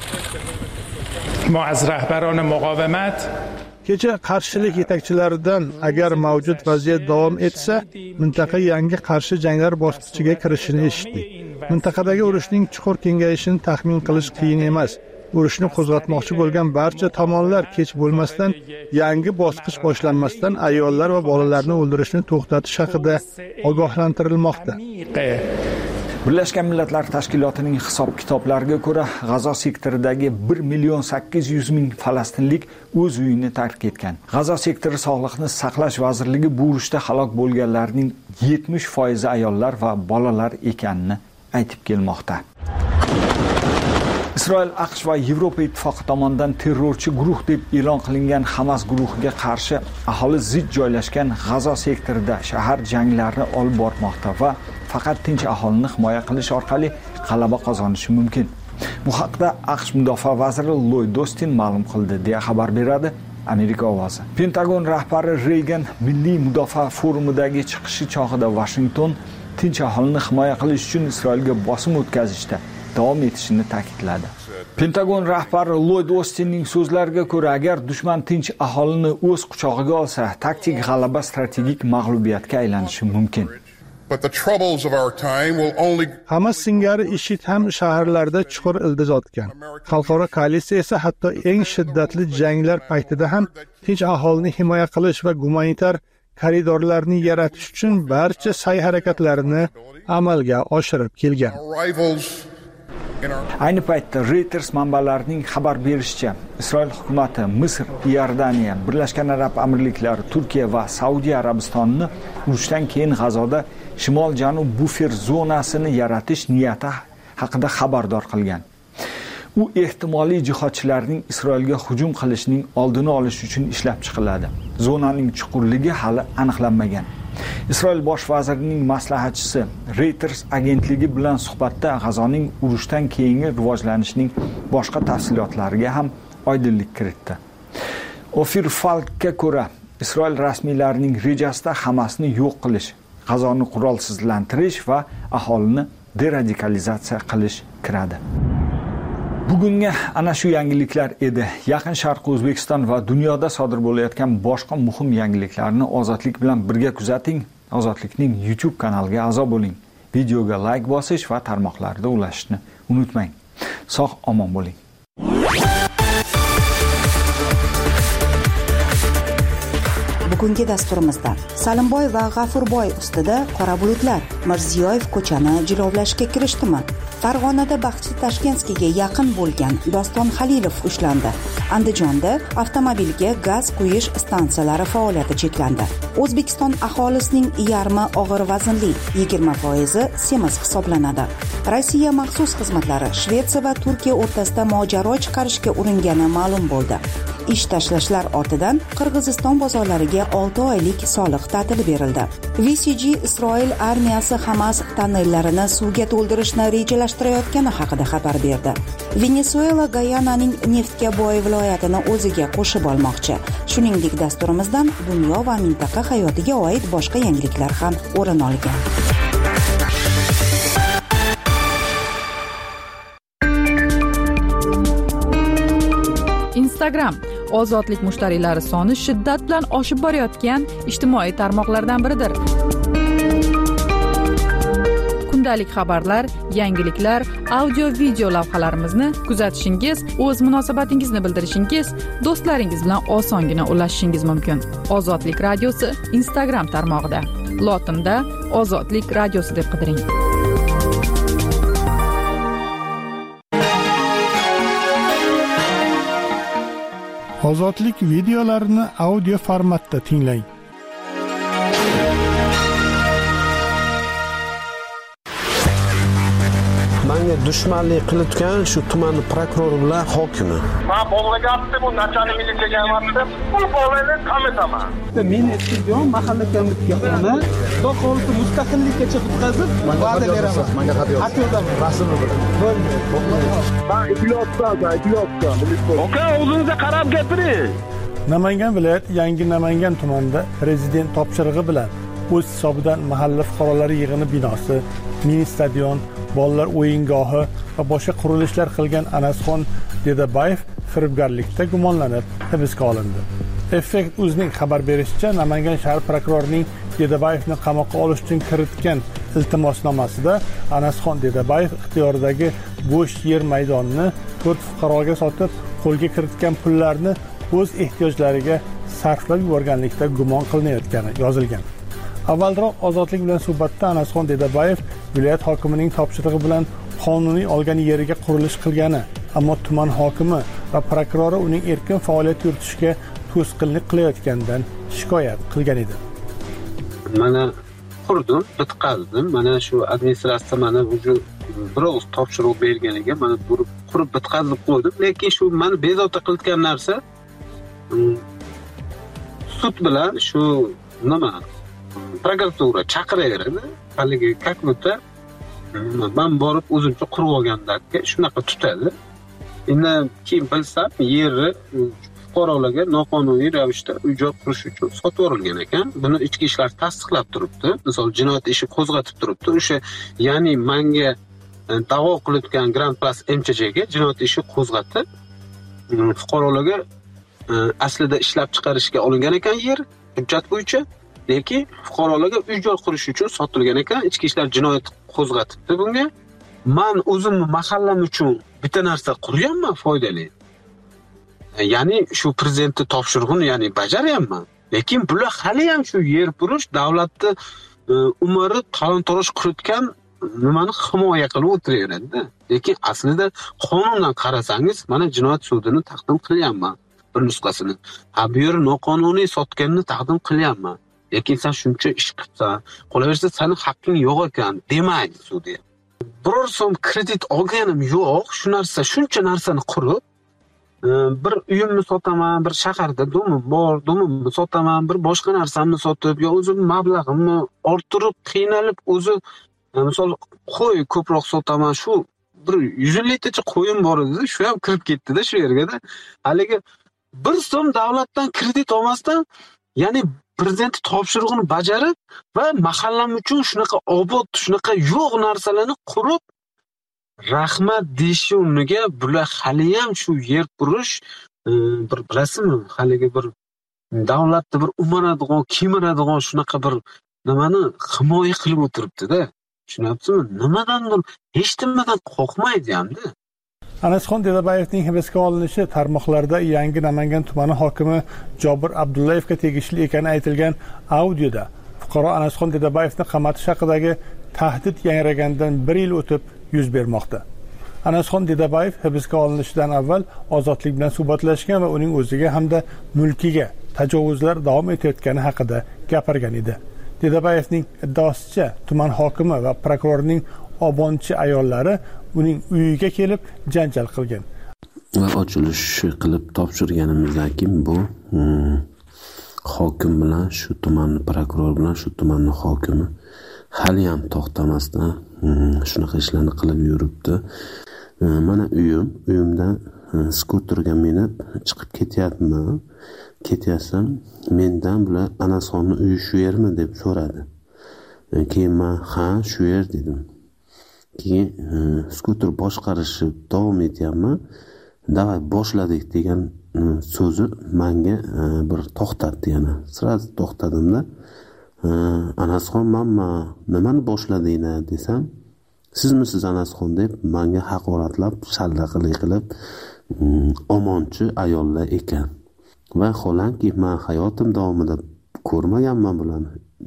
Kecha qarshilik yetakchilaridan agar mavjud vaziyat davom etsa, mintaqa yangi qarshi janglar bosqichiga kirishini eshitdik. Mintaqadagi urushning chuqur kengayishini taxmin qilish qiyin emas. Urushni qo'zg'atmoqchi bo'lgan barcha tomonlar kech bo'lmasdan, yangi bosqich boshlanmasdan ayollar va bolalarni o'ldirishni to'xtatish haqida ogohlantirilmoqda. Birlashgan Millatlar Tashkilotining hisob-kitoblariga ko'ra, G'azo sektoridagi 1.800.000 falastinlik o'z uyini tark etgan. G'azo sektori sog'liqni saqlash vazirligi bu urushda halok bo'lganlarning 70% ayollar va bolalar ekanini aytib kelmoqda. Isroil, AQSh va Yevropa ittifoqi tomonidan terrorchi guruh deb e'lon qilingan Hamas guruhiga qarshi aholi zich joylashgan G'azo sektorida shahar janglarini olib bormoqda va faqat tinch aholini himoya qilish orqali g'alaba qozonishi mumkin. Bu haqda AQSh mudofaa vaziri Lloyd Austin ma'lum qildi, deya xabar beradi Amerika ovozi. Pentagon rahbari Reagan Milliy mudofaa forumidagi chiqishi chog'ida Washington tinch aholini himoya qilish uchun Isroilga bosim o'tkazishda davom etishini ta'kidladi. Pentagon rahbari Lloyd Austinning so'zlariga ko'ra, agar dushman tinch aholini o'z quchog'iga olsa, taktik g'alaba strategik mag'lubiyatga aylanishi mumkin. Hamas singari IShID ham shaharlarda chuqur ildizotgan. Xalqaro koalitsiya esa hatto eng shiddatli janglar paytida ham tinch aholini himoya qilish va gumanitar koridorlarni yaratish uchun barcha sa'y harakatlarini amalga oshirib kelgan. Ayni paytda Reuters manbalarining xabar berishicha, Isroil hukumati Misr, Iordaniya, Birlashgan Arab Amirliklari, Turkiya va Saudiya Arabistonini urushdan keyin G'azoda shimol-janub bufer zonasini yaratish niyati haqida xabardor qilgan. U ehtimoliy jihodchilarning Isroilga hujum qilishining oldini olish uchun ishlab chiqiladi. Zonaning chuqurligi hali aniqlanmagan. Isroil bosh vazirining maslahatchisi Reuters agentligi bilan suhbatda G'azoning urushdan keyingi rivojlanishining boshqa tafsilotlariga ham oydinlik kiritdi. Ofir Falkka ko'ra, Isroil rasmiylarining rejasida Hamasni yo'q qilish, G'azoni qurolsizlantirish va aholini deradikalizatsiya qilish kiradi. Bugunga ana shu yangiliklar edi. Yaqin Sharq, O'zbekiston va dunyoda sodir bo'layotgan boshqa muhim yangiliklarni Ozodlik bilan birga kuzating. Ozodlikning YouTube kanaliga a'zo bo'ling. Videoga like bosish va tarmoqlarda ulashishni unutmang. Sog' omon bo'ling. Bugungi dasturimizda Salimboy va G'afurboy ustida qora bulutlar. Mirziyoyev ko'chani jilovlashga kirishdimi? Farg'onada Baxchi Tashkentskiga yaqin bo'lgan Doston Halilov ushlandi. Andijonda avtomobilga gaz quyish stansiyalari faoliyati cheklandi. O'zbekiston aholisining yarmi og'ir vaznli, 20% semiz hisoblanadi. Rossiya maxsus xizmatlari Shvetsiya va Turkiya o'rtasida mojaro chiqarishga uringani ma'lum bo'ldi. Ish tashlashlar ortidan Qirg'iziston bozorlariga 6 oylik soliq ta'tili berildi. VCG Isroil armiyasi Hamas tannellarini suvga to'ldirishni rejalashtirayotgani haqida xabar berdi. Venesuela Gayananing neftga boy viloyatini o'ziga qo'shib olmoqchi. Shuningdek, dasturimizdan dunyo va mintaqa hayotiga oid boshqa yangiliklar ham o'rin olgan. Instagram ozodlik mushtariylari soni shiddat bilan oshib borayotgan ijtimoiy tarmoqlardan biridir. Kundalik xabarlar, yangiliklar, audio-video lavhalarimizni kuzatishingiz, o'z munosabatingizni bildirishingiz, do'stlaringiz bilan osongina ulashishingiz mumkin. Ozodlik radiosi Instagram tarmog'ida. Lotinda Ozodlik radiosi deb qidiring. Ozodlik videolarini audio formatda tinglang. Menga dushmanlik qilayotgan shu tuman prokurori bilan hokimi. Men bolaga aytdim, u nachalnik militsiyaga aytdim. Bu bolani qamataman. Men istijon mahalla komitetga xudo xohlasa mustaqillikka chiqib va'da beraman. Menga xat yoz. Rasmini bo'ldi. Men iflosdan. Oka, o'zingizga qarab gapiring. Namangan viloyat Yangi Namangan tumanida prezident topshirig'i bilan o'z hisobidan mahalla fuqarolari yig'ini binosi, mini stadion, bolalar o'yingohi va boshqa qurilishlar qilgan Anasxon Dedabayev firibgarlikda gumonlanib hibsga olindi. Effekt o'zining xabar berishicha, Namangan shahar prokurorining Dedabayevni qamoqqa olish uchun kiritgan iltimosnomasida Anasxon Dedabayev ixtiyoridagi bo'sh yer maydonini 4 fuqaroga sotib, qo'lga kiritgan pullarni o'z ehtiyojlariga sarflab yuborganlikda gumon qilinayotgani yozilgan. Avvalroq Ozodlik bilan suhbatda Anasxon Dedabayev viloyat hokimining topshirig'i bilan qonuniy olgan yeriga qurilish qilgani, ammo tuman hokimi va prokurori uning erkin faoliyat yuritishiga to'sqinlik qilayotganidan shikoyat qilgan edi. Mana qurdim, bitqazdim. Mana shu administratsiya mana shu biroz topshiriq berganiga mana qurib bitqazib qo'ydim, lekin shu meni bezovta qilayotgan narsa sud bilan shu nima prokuratura chaqiraveradi. Haligi kakmutda men borib o'zimcha qurib olgandakka shunaqa tutadi. Endi keyin bilsam, yerni fuqarolarga noqonuniy ravishda uy-joy qurish uchun sotib yuborilgan ekan. Buni ichki ishlar tasdiqlab turibdi. Misol jinoyat ishi qo'zg'atib turibdi. O'sha, ya'ni menga da'vo qilayotgan Grand Plus MCJga jinoyat ishi qo'zg'atib fuqarolarga aslida ishlab chiqarishga olingan ekan yer hujjat bo'yicha. Lekin fuqarolarga uy-joy qurish uchun sotilgan ekan. Ichki ishlar jinoyat qo'zg'atibdi bunga. Men o'zimni mahallam uchun bitta narsa qurganman foydali. Ya'ni shu prezidentning topshirig'ini ya'ni bajaryapman. Lekin bular hali ham shu yer purish davlatni umri talon-toroj qilayotgan nimani himoya qilib o'tiraveradi-da. Lekin aslida qonundan qarasangiz, mana jinoyat sudini taqdim qilyapman bir nusxasini. Bu yer noqonuniy sotganini taqdim qilyapman. Lekin sen shuncha ish qilsan, qolaversa sening haqqing yo'q ekan demaydi sudya. Biror so'm kredit olganim yo'q, shuncha narsani qurib, bir uyimni sotaman, bir shaharda domim bor, domimni sotaman, bir boshqa narsamni sotib, yo o'zim mablag'imni orttirib, qiynalib o'zi misol qo'y ko'proq sotaman, shu bir 100 litrcha qo'yim bor edi, shu ham kirib ketdi-da shu yerga-da. Haligi bir so'm davlatdan kredit olmasdan, ya'ni prezident topshirig'ini bajarib va mahallam uchun shunaqa obod, shunaqa yo'q narsalarni qurib rahmat deyishi o'rniga bular hali ham shu yer qurish bir bilasizmi, haligi bir davlatni bir umaradigan, kemiradigan shunaqa bir nimani himoya qilib o'tiribdi-da. Tushunyapsizmi? Nimadandir hech nimadan qo'rqmaydi hamda. Anasxon Dedabayevning hibsga olinishi tarmoqlarda yangi Namangan tumani hokimi Jobir Abdullayevga tegishli ekani aytilgan audioda fuqaro Anasxon Dedabayevni qamatish haqidagi tahdid yangragandan 1 yil o'tib yuz bermoqda. Anasxon Dedabayev hibsga olinishidan avval ozodlik bilan suhbatlashgan va uning o'ziga hamda mulkiga tajovuzlar davom etayotgani haqida gapirgan edi. Dedabayevning iddaosicha tuman hokimi va prokurorning obonchi ayollari uning uyiga kelib janjal qilgan. Va ochilish qilib topshirganimizdan keyin bu hokim bilan shu tumanni prokuror bilan shu tumanni hokimi hali ham to'xtamasdan shunaqa ishlarni qilib yuribdi. Mana uyimda skuterga minib chiqib ketyapman. Ketyapsam mendan bular Anasxonni uyi shu yermi deb so'radi. Keyin men ha shu yer dedim. Keyin skuter boshqarishni davom etyapman. Davay boshladik degan so'zi menga bir to'xtatdi yana. Sraz to'xtadimda Anasxon mamma nimani boshladinglar desam, sizmisiz Anasxon deb menga haqoratlab, shallaqlik qilib omonchi ayollar ekan. Va xolanki men hayotim davomida ko'rmaganman bularni.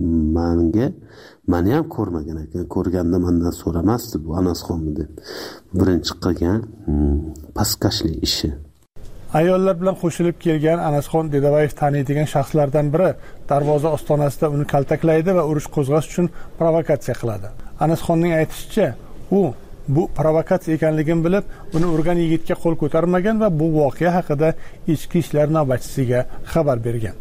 Meni ham ko'rmagan ekan. Ko'rganda mendan so'ramasdi bu Anasxonmi deb. Birinchi qilgan pastkashlik ishi. Ayollar bilan qo'shilib kelgan Anasxon Dedabayev taniydigan shaxslardan biri darvoza ostonasida uni kaltaklaydi va urush qo'zg'ash uchun provokatsiya qiladi. Anasxonning aytishicha, u bu provokatsiya ekanligini bilib, uni urgan yigitga qo'l ko'tarmagan va bu voqea haqida ichki ishlar navbatchisiga xabar bergan.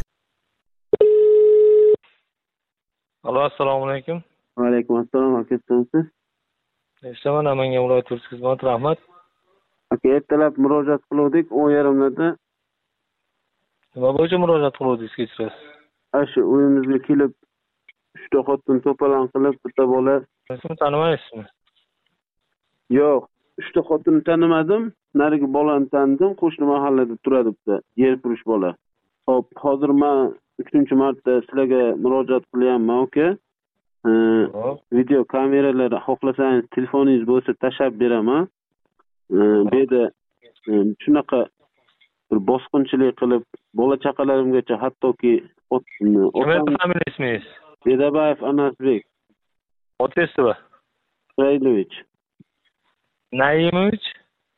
Alo, assalomu alaykum. Va alaykum assalom, akasiz. Eshitaman, Namangan viloyat turist xizmati, rahmat. Aka, ertalab murojaat qildik 10:30da. Nima bo'yicha murojaat qildingiz kechirasiz? Shu uyimizga kelib 3 ta xotin to'polon qilib, bitta bola. Sizni tanimaysizmi? Yo'q, 3 ta xotinni tanimadim, narigi bolani tanidim, qo'shni mahallada turadi bitta yer purish bola. Xo'p, hozir men 3-marta sizlarga murojaat qilyapman, aka. Video kameralar xohlasangiz telefoningiz bo'lsa tashab beraman. Bu yerda shunaqa bir bosqinchilik qilib, bola chaqalarimgacha hattoki ismingiz? Dedabayev Anasbek. Otasiz-mi? Isroilovich. Naimovich?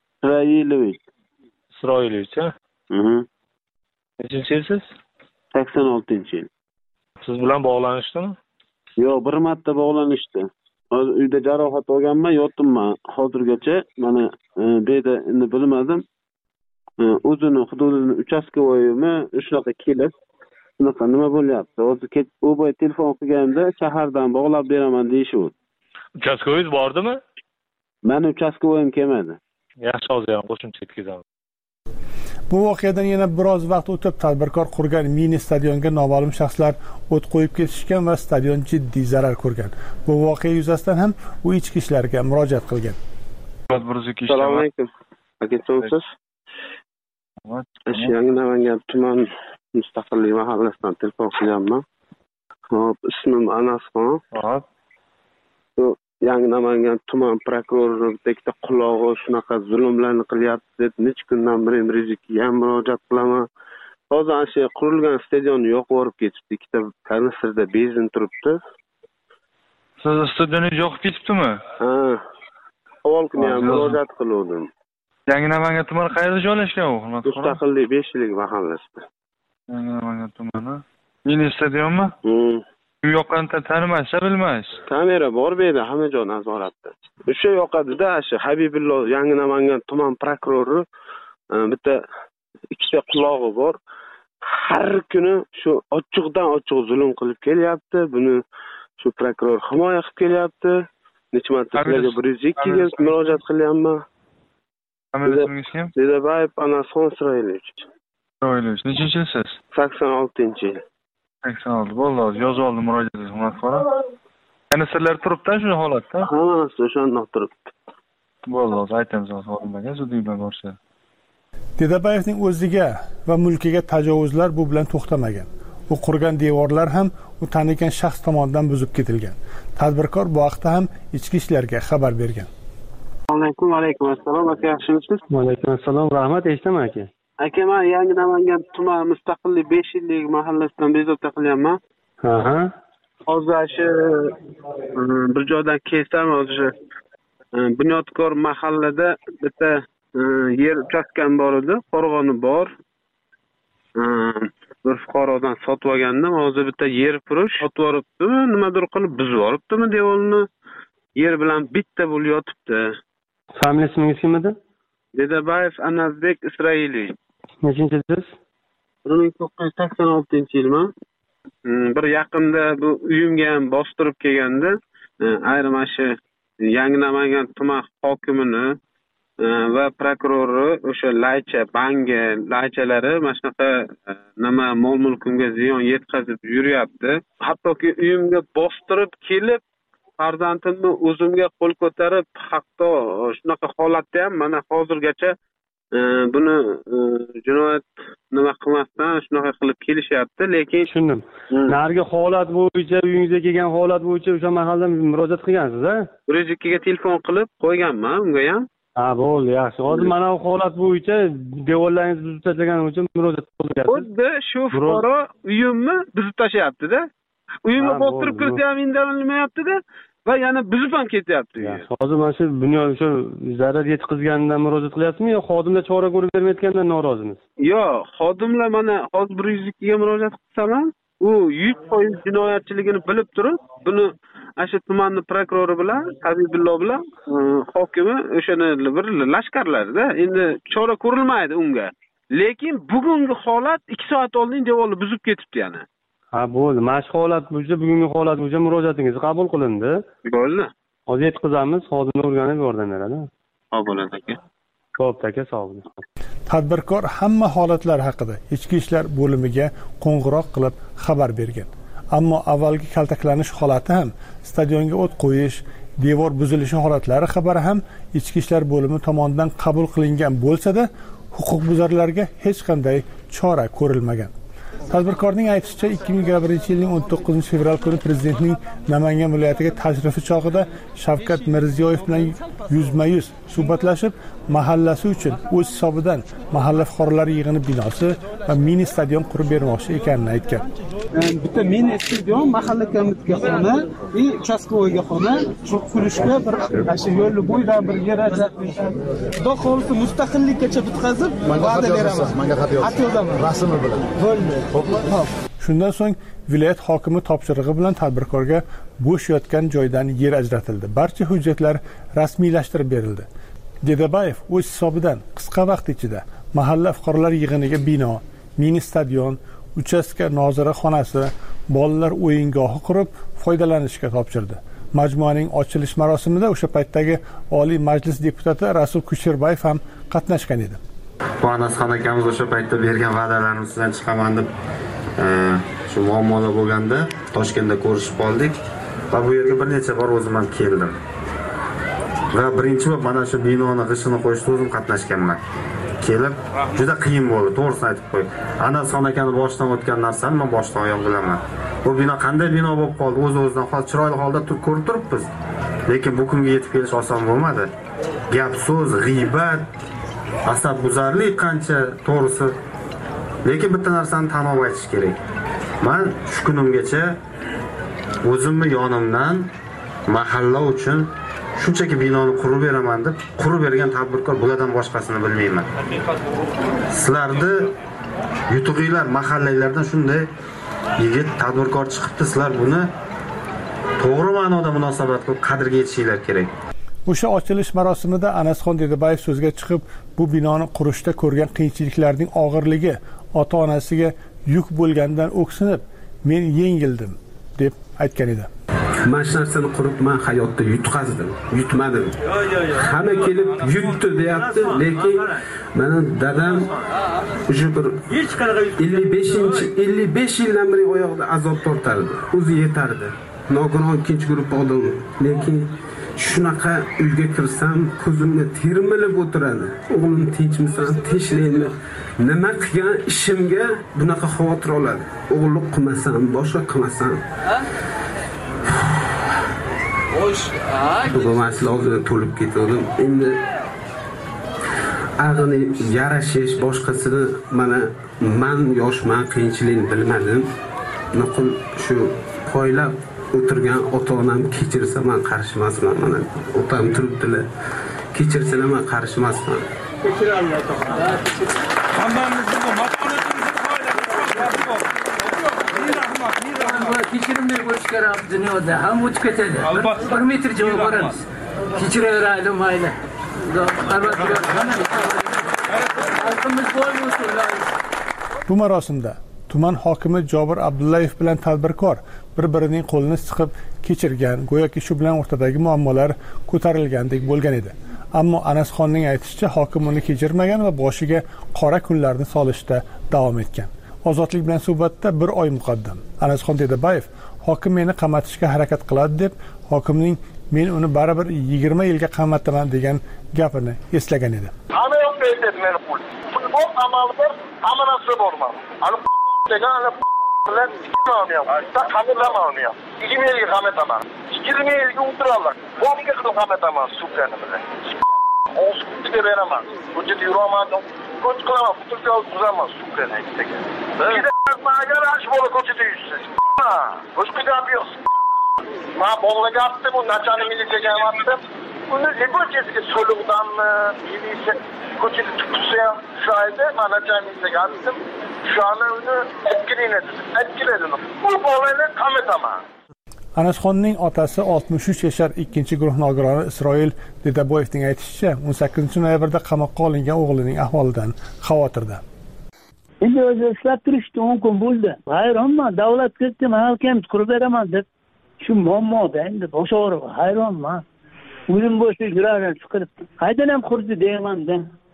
Isroilovich, ha? Nechinchi yilsiz? 86-yil. Siz bilan bog'lanishdimi? Yo'q, bir marta bog'lanishdi. Hozir uyda jarohat olganman, yotibman hozirgacha. Mana bu yerda endi bilmadim. O'zini hududini uchastkovoyimi shunaqa kelib, shunaqa nima bo'lyapti? Hozir u boy telefon qilganda shahardan bog'lab beraman deyishdi. Uchastkovoyingiz bordimi? Meni uchastkovoyim kelmadi. Yaxshi, hozir ham qo'shimcha ketkazaman. Bu voqeadan yana biroz vaqt o'tib tadbirkor qurgan mini stadionga noma'lum shaxslar o't qo'yib ketishgan va stadion jiddiy zarar ko'rgan. Bu voqea yuzasidan ham u ichki ishlarga murojaat qilgan. Assalomu alaykum. Akasiz. Yangi Namangan tuman mustaqillik mahallasidan telefon qilyapman. Hop, ismim Anasxon. Hop. Yangi Namangan tuman prokuroriga qulog'i shunaqa zulmlarni qilyapti deb necha kundan beri Rizikga ham murojaat qilaman. Hozir ana qurilgan stadionni yo'q borib ketibdi. Ikkita kanistrda benzin turibdi. Siz stadioningiz yoqib ketibdimi? Ha. Avval kuni ham murojaat qildim. Yangi Namangan tumani qayerda joylashgan u? Mustaqillik 5 yillik mahallasida. Yangi Namangan tumani. Mini stadionmi? Bu yoqqani tanimaysiz, bilmaysiz. Kamera bor bu yerda, Hamijon nazoratda. O'sha yoqadida, shu Habibullo Yangi Namangan tuman prokurori bitta ikkita qulog'i bor. Har kuni shu ochiqdan ochiq zulm qilib kelyapti. Buni shu prokuror himoya qilib kelyapti. Necha marta sizlarga 102 ga murojaat qilyapman. Zedabayev Anasxon Isroilovich. Isroilovich, nechinchi yilsiz? 86-yil. 86. Bo'ldi, yozib oldim murojaatingizni, hurmat. Yana sizlar turibdi shu holatda? Hammasi o'shandoq turibdi. Bo'ldi, aytamiz xodimlarga zudlik bilan borsa. Dedabayevning o'ziga va mulkiga tajovuzlar bu bilan to'xtamagan. U qurgan devorlar ham u tanigan shaxs tomonidan buzib ketilgan. Tadbirkor bu haqda ham ichki ishlarga xabar bergan. Alaykum assalom, aka yaxshimisiz? Alaykum assalom, rahmat, eshitaman aka. Aka, men Yangi Namangan tuman mustaqillik 5 yillik mahallasidan bezovta qilyapman. Hozir shu bir joydan kelsam, o'sha Bunyodkor mahallada bitta yer uchastkam bor edi, qo'rg'oni bor. Bir fuqarodan sotib olgandim. Hozir bitta yer purush sotib olibdi, nimadir qilib buzib olibdimi devorni. Yer bilan bitta bo'lib yotibdi. Familiya ismingiz kim edi? Dedabayev Anazbek Isroilovich. Nechinchi yilsiz? 1986-yilman. Bir yaqinda bu uyimga ham bostirib kelganda, ayrim shu Yangi Namangan tuman hokimini va prokurori o'sha laycha, bangi laychalari mana shunaqa nima mol-mulkimga ziyon yetkazib yuryapti. Hattoki uyimga bostirib kelib, farzandimni o'zimga qo'l ko'tarib, hatto shunaqa holatda ham mana hozirgacha buni jinoyat nima qilmasdan shunaqa qilib kelishyapti, lekin tushundim. Narigi holat bo'yicha, uyingizga kelgan holat bo'yicha o'sha mahallada murojaat qilgansiz-a? 102 ga telefon qilib qo'yganman unga ham. Ha, bo'ldi, yaxshi. Hozir mana bu holat bo'yicha devorlaringizni buzib tashlagani uchun murojaat qilgansiz. Xuddi shu fuqaro uyimni buzib tashlayapti-da. Uyimga bostirib kirsa ham indamlayapti-da va yana buzib ham ketyapti. Hozir mana shu o'sha zarar yetkazganidan murojaat qilyapsizmi yo xodimlar chora ko'rib bermayotganidan norozimisiz? Yo'q, xodimlar mana hozir 102 ga murojaat qilsam ham u 100% jinoyatchiligini bilib turib, buni asha tumanning prokurori bilan, Habibullo bilan hokimi o'shani bir lashkarlarda endi chora ko'rilmaydi unga. Lekin bugungi holat 2 soat oldin devorni buzib ketibdi yana. Ha, bo'ldi. Mana shu holat bo'yicha, bugungi holat bo'yicha murojaatingiz qabul qilindi. Bo'ldi. Hozir yetkazamiz, xodimlar o'rganib yordam beradi. Xo'p, bo'ladi aka. Xo'p, aka, sog' bo'ling. Tadbirkor hamma holatlar haqida Ichki ishlar bo'limiga qo'ng'iroq qilib xabar bergan. Ammo avvalgi kaltaklanish holati ham, stadionga o't qo'yish, devor buzilishi holatlari xabari ham Ichki ishlar bo'limi tomonidan qabul qilingan bo'lsa-da, huquqbuzarlarga hech qanday chora ko'rilmagan. Tadbirkorning aytishicha 2021-yilning 19-fevral kuni prezidentning Namangan viloyatiga tashrifi chog'ida Shavkat Mirziyoyev bilan yuzma-yuz suhbatlashib, mahallasi uchun o'z hisobidan mahalla fuqarolari yig'ini binosi va mini stadion qurib bermoqchi ekanini aytgan. Bitta mini stadion, mahalla komitiga xona, uchastkovoyga xona, shu qurishga bir shu yo'lni bo'yidan bir yer ajratib, xudo xohlasa mustaqillikkacha bitkazib, va'da beramiz. Xat yozaman, rasmi bilan. Bo'ldi. Shundan so'ng viloyat hokimi topshirig'i bilan tadbirkorga bo'sh yotgan joydan yer ajratildi. Barcha hujjatlar rasmiylashtirib berildi. Dedabayev o'z hisobidan qisqa vaqt ichida mahalla fuqarolar yig'iniga bino, mini stadion, uchastka nozira xonasi, bolalar o'yingohi qurib foydalanishga topshirdi. Majmuaning ochilish marosimida o'sha paytdagi Oliy Majlis deputati Rasul Kusherbayev ham qatnashgan edi. Bu Anasxon akamiz o'sha paytda bergan va'dalarimizdan chiqaman deb shu muammolar bo'lganda Toshkentda ko'rishib qoldik va bu yerga bir necha bor o'zim ham keldim. Va birinchi bor mana shu binoni g'ishini qo'yishda o'zim qatnashganman. Kelib juda qiyin bo'ldi, to'g'risini aytib qo'y. Anasxon akani boshidan o'tgan narsani men boshdan oyoq bilaman. Bu bino qanday bino bo'lib qoldi, o'z-o'zidan hozir chiroyli holda ko'rib turibmiz. Lekin bu kunga yetib kelish oson bo'lmadi. Gap so'z, g'iybat, asabbuzarlik qancha to'g'risi. Lekin bitta narsani tan olib aytish kerak. Men shu kunimgacha o'zimni yonimdan mahalla uchun shunchaki binoni qurib beraman deb qurib bergan tadbirkor bulardan boshqasini bilmayman. Sizlarni yutug'inglar mahallalardan shunday yigit tadbirkor chiqibdi, sizlar buni to'g'ri ma'noda munosabat qilib qadrga yetishinglar kerak. O'sha ochilish marosimida Anasxon Dedabayev so'zga chiqib, bu binoni qurishda ko'rgan qiyinchiliklarning og'irligi ota-onasiga yuk bo'lgandan o'ksinib, men yengildim deb aytgan edi. Mana shu narsani qurib men hayotda yutqazdim, yutmadim. Hamma kelib yutdi deyapti, lekin meni dadam o'sha bir 55 yildan beri oyoqda azob tortardi. O'zi yetardi. Nogiron ikkinchi guruh odam, lekin shunaqa uyga kirsam ko'zimga termilib o'tiradi. O'g'lim tinchmisan, tinchlikmi? Nima qilgan ishimga bunaqa xavotir oladi. O'g'illik qilmasam, boshqa qilmasam. Bu masala oldida to'lib ketdim. Endi ag'ini yarashish boshqasini men yoshman, qiyinchilikni bilmadim. Nuqul shu qo'ylab o'tirgan ota-onam kechirsa men qarshi emasman. Mana otam turibdilar. Kechirsalar men qarshi emasman. Kechiramiz ota-ona. Hammamizni bu mas'uliyatimizni kechirimli bo'lish kerak dunyoda. Ham o'tib ketadi. Bir metr javob beramiz. Kechiraveraylik mayli. Bu marosimda tuman hokimi Jobir Abdullayev bilan tadbirkor bir-birining qo'lini siqib kechirgan, go'yoki shu bilan o'rtadagi muammolar ko'tarilgandek bo'lgan edi. Ammo Anasxonning aytishicha, hokim uni kechirmagan va boshiga qora kunlarni solishda davom etgan. Ozodlik bilan suhbatda bir oy muqaddam Anasxon Dedabayev hokim meni qamatishga harakat qiladi deb, hokimning men uni baribir 20 yilga qamataman degan gapini eslagan edi. Hamma yoqda aytadi meni pul. Futbol amaldir, amanasi bo'lmadi. Ani degan bilan qamataman. Qamataman. 20 yilga qamataman. 20 yilga o'tiraman. Bomga qilib qamataman sukani bilan. O'zimga beraman. Ko'chada yuraman. Ko'ch qilaman, futbolga o'tiraman sukani aytgan. Agar ash bola ko'chada yursiz. Boshqa gap yo'q. Men bolaga gapdim, u nachani militsiyaga gapdim. Uni libojesiga so'liqdanmi, militsiya ko'chada tutsa ham shayda, men nachani militsiyaga gapdim. Shuni uni etkiledi. Bu bolani qamataman. Anasxonning otasi 63 yashar 2-guruh nogironi Isroil Dedaboyevning aytishicha, 18-noyabrda qamoqqa olingan o'g'lining ahvolidan xavotirda. Endi o'zi ishlab turishdi, 10 kun bo'ldi. Hayronman, davlat ketdi, men ham qurib beraman deb. Shu muammoda endi bosh og'rig'i, hayronman. O'zim bo'shda yuraman, chiqib. Qaydan ham qurdi deyman-da.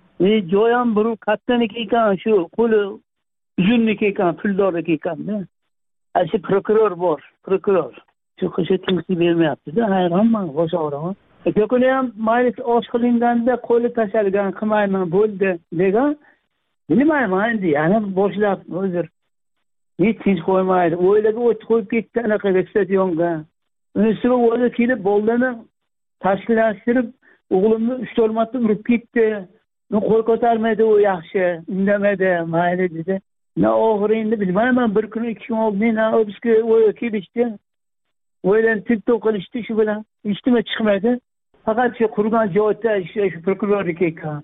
Joy ham bir kattaniki ekan, shu qo'li uzunniki ekan, puldorniki ekan-da. Shu prokuror bor, prokuror. Shu qishi kimsi bermayapti-da, hayronman, bosh og'rig'i. Ko'kini ham mayli osh qilinganda qo'li tashalgan, qilmayman bo'ldi degan. Bilmayman endi, yana boshlab o'zir. Hech tinch qo'ymaydi. O'ylaga o't qo'yib ketdi anaqa stadionga. Unisiga o'zi kelib boldani tashkillashtirib, o'g'limni 3-4 marta urib ketdi. Men qo'l ko'tarmaydi, u yaxshi, indamadi, mayli dedi. Na og'riqni bilmayman, bir kun 2 kun oldin o'zga o'yga kelishdi. O'ylan TikTok qilishdi shu bilan. Ishtima chiqmadi. Faqat shu qurgan joyda shu prokurorlik ekan.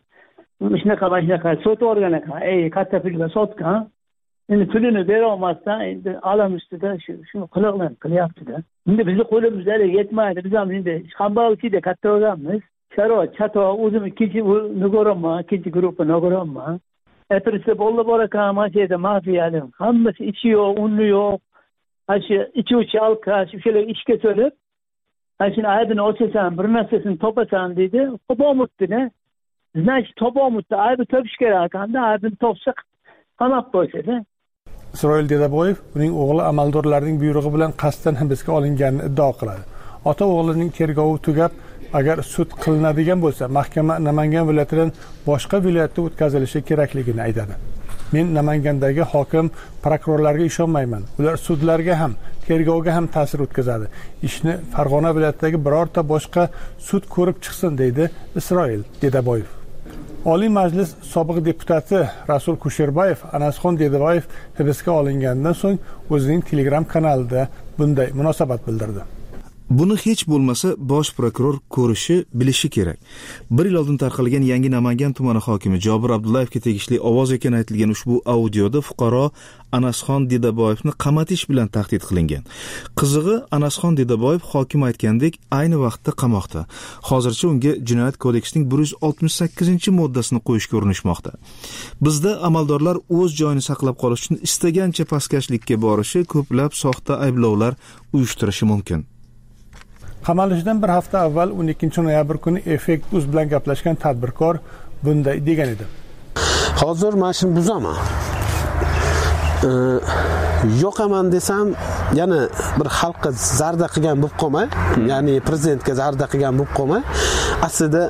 Shunaqa sotib olgan ekan. Katta pulga sotgan. Endi pulini bera olmasdan endi alam ustida shuni qilyapti-da. Endi bizni qo'limizda yetmaydi. Biz ham endi qambag'alchida katta odammiz. Sharoit, chato, o'zim ikkinchi nogironman, ikkinchi guruhga nogironman. Atrofda bolalar bor ekan, mashina mafiyali. Hammasi ichi yo'q, uni yo'q. Shu ichuvchi alkash, o'shalar ishga to'lib, shuni aybini ochasan, bir narsasini topasan dedi. Topolmabdi-da. Значит, topolmabdi. Aybi topish kerak ekanda, aybini topsa qamab qo'ysa-da. Isroil Dedaboyev uning o'g'li amaldorlarning buyrug'i bilan qasddan hibsga olinganini iddao qiladi. Ota o'g'lining tergovi tugab, agar sud qilinadigan bo'lsa, mahkama Namangan viloyatidan boshqa viloyatga o'tkazilishi kerakligini aytadi. Men Namangandagi hokim, prokurorlarga ishonmayman. Ular sudlarga ham, tergovga ham ta'sir o'tkazadi. Ishni Farg'ona viloyatidagi birorta boshqa sud ko'rib chiqsin, deydi Isroil Dedaboyev. Oliy Majlis sobiq deputati Rasul Kusherbayev Anasxon Dedabayev hibsga olinganidan so'ng o'zining Telegram kanalida bunday munosabat bildirdi. Buni hech bo'lmasa bosh prokuror ko'rishi, bilishi kerak. 1 yil oldin tarqalgan yangi Namangan tumani hokimi Jobir Abdullayevga tegishli ovoz ekani aytilgan ushbu audioda fuqaro Anasxon Didaboyevni qamatish bilan tahdid qilingan. Qizig'i, Anasxon Didaboyev hokim aytgandek ayni vaqtda qamoqda. Hozircha unga Jinoyat kodeksining 168-moddasini qo'yishga urinishmoqda. Bizda amaldorlar o'z joyini saqlab qolish uchun istagancha pastkashlikka borishi, ko'plab soxta ayblovlar uyushtirishi mumkin. Qamalishidan bir hafta avval 12 noyabr kuni Effekt Uz bilan gaplashgan tadbirkor bunday degan edi. Hozir men shuni buzaman. Yo'qaman desam, yana bir xalqqa zarda qilgan bo'lib qolmay, ya'ni prezidentga zarda qilgan bo'lib qolmay, aslida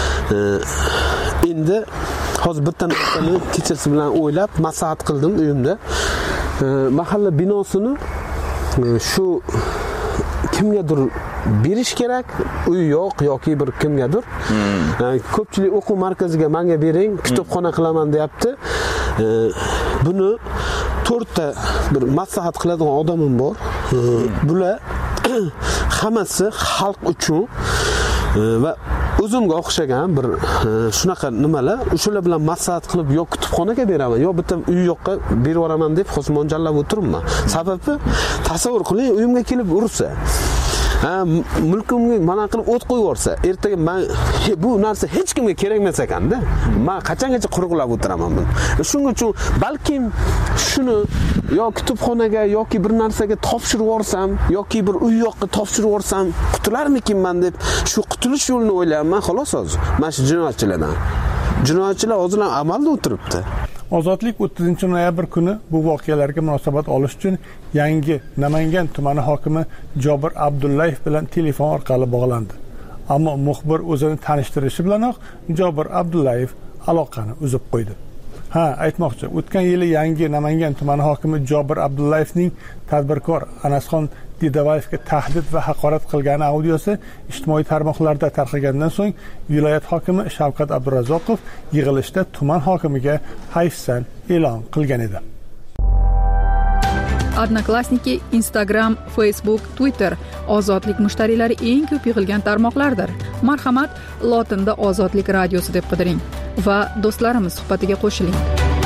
endi hozir bitta narsani kechasi bilan o'ylab maslahat qildim uyimda. Mahalla binosini shu kimgadir berish kerak, uy yo'q yoki bir kimgadir. Ko'pchilik o'quv markaziga menga bering, kitobxona qilaman deyapti. Buni 4 ta bir maslahat qiladigan odamim bor. Bular hammasi xalq uchun va o'zimga o'xshagan bir shunaqa nimalar, o'shalar bilan maslahat qilib yo kutubxonaga beraman, yo bitta uy yo'qqa berib yuboraman deb hozir mo'ljallab o'tiribman. Sababi tasavvur qiling, uyimga kelib ursa, mulkimga mana qilib o't qo'yib yuborsa, ertaga men bu narsa hech kimga kerak emas ekanda. Men qachongacha quruqlab o'tiraman buni. Shuning uchun balkim shuni yo kutubxonaga yoki bir narsaga topshirib yuborsam, yoki bir uy yo'qqa topshirib yuborsam qutularmikinman deb shu qutulish yo'lini o'ylayapman, xolos hozir. Mana shu jinoyatchilardan. Jinoyatchilar hozir amalda o'tiribdi. Ozodlik 30 noyabr kuni bu voqealarga munosabat olish uchun yangi Namangan tumani hokimi Jobir Abdullayev bilan telefon orqali bog'landi. Ammo muxbir o'zini tanishtirishi bilanoq Jobir Abdullayev aloqani uzib qo'ydi. Aytmoqchi, o'tgan yili yangi Namangan tumani hokimi Jobir Abdullayevning tadbirkor Anasxon Didaboyevga tahdid va haqorat qilgani audiosi ijtimoiy tarmoqlarda tarqalgandan so'ng viloyat hokimi Shavkat Abdurazzoqov yig'ilishda tuman hokimiga hayfsan e'lon qilgan edi. Odnoklassniki, Instagram, Facebook, Twitter ozodlik mushtariylari eng ko'p yig'ilgan tarmoqlardir. Marhamat, lotinda Ozodlik radiosi deb qidiring va do'stlarimiz suhbatiga qo'shiling.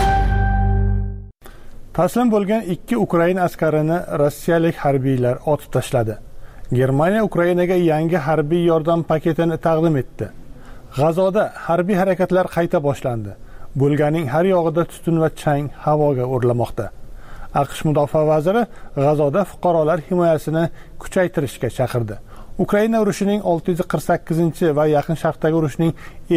Taslim bo'lgan 2 Ukraina askarini rossiyalik harbiylar otib tashladi. Germaniya Ukrainaga yangi harbiy yordam paketini taqdim etdi. G'azoda harbiy harakatlar qayta boshlandi. Bo'lganing har yog'ida tutun va chang havoga o'rlamoqda. AQSh mudofaa vaziri G'azoda fuqarolar himoyasini kuchaytirishga chaqirdi. Ukraina urushining 648 va Yaqin Sharqdagi urushning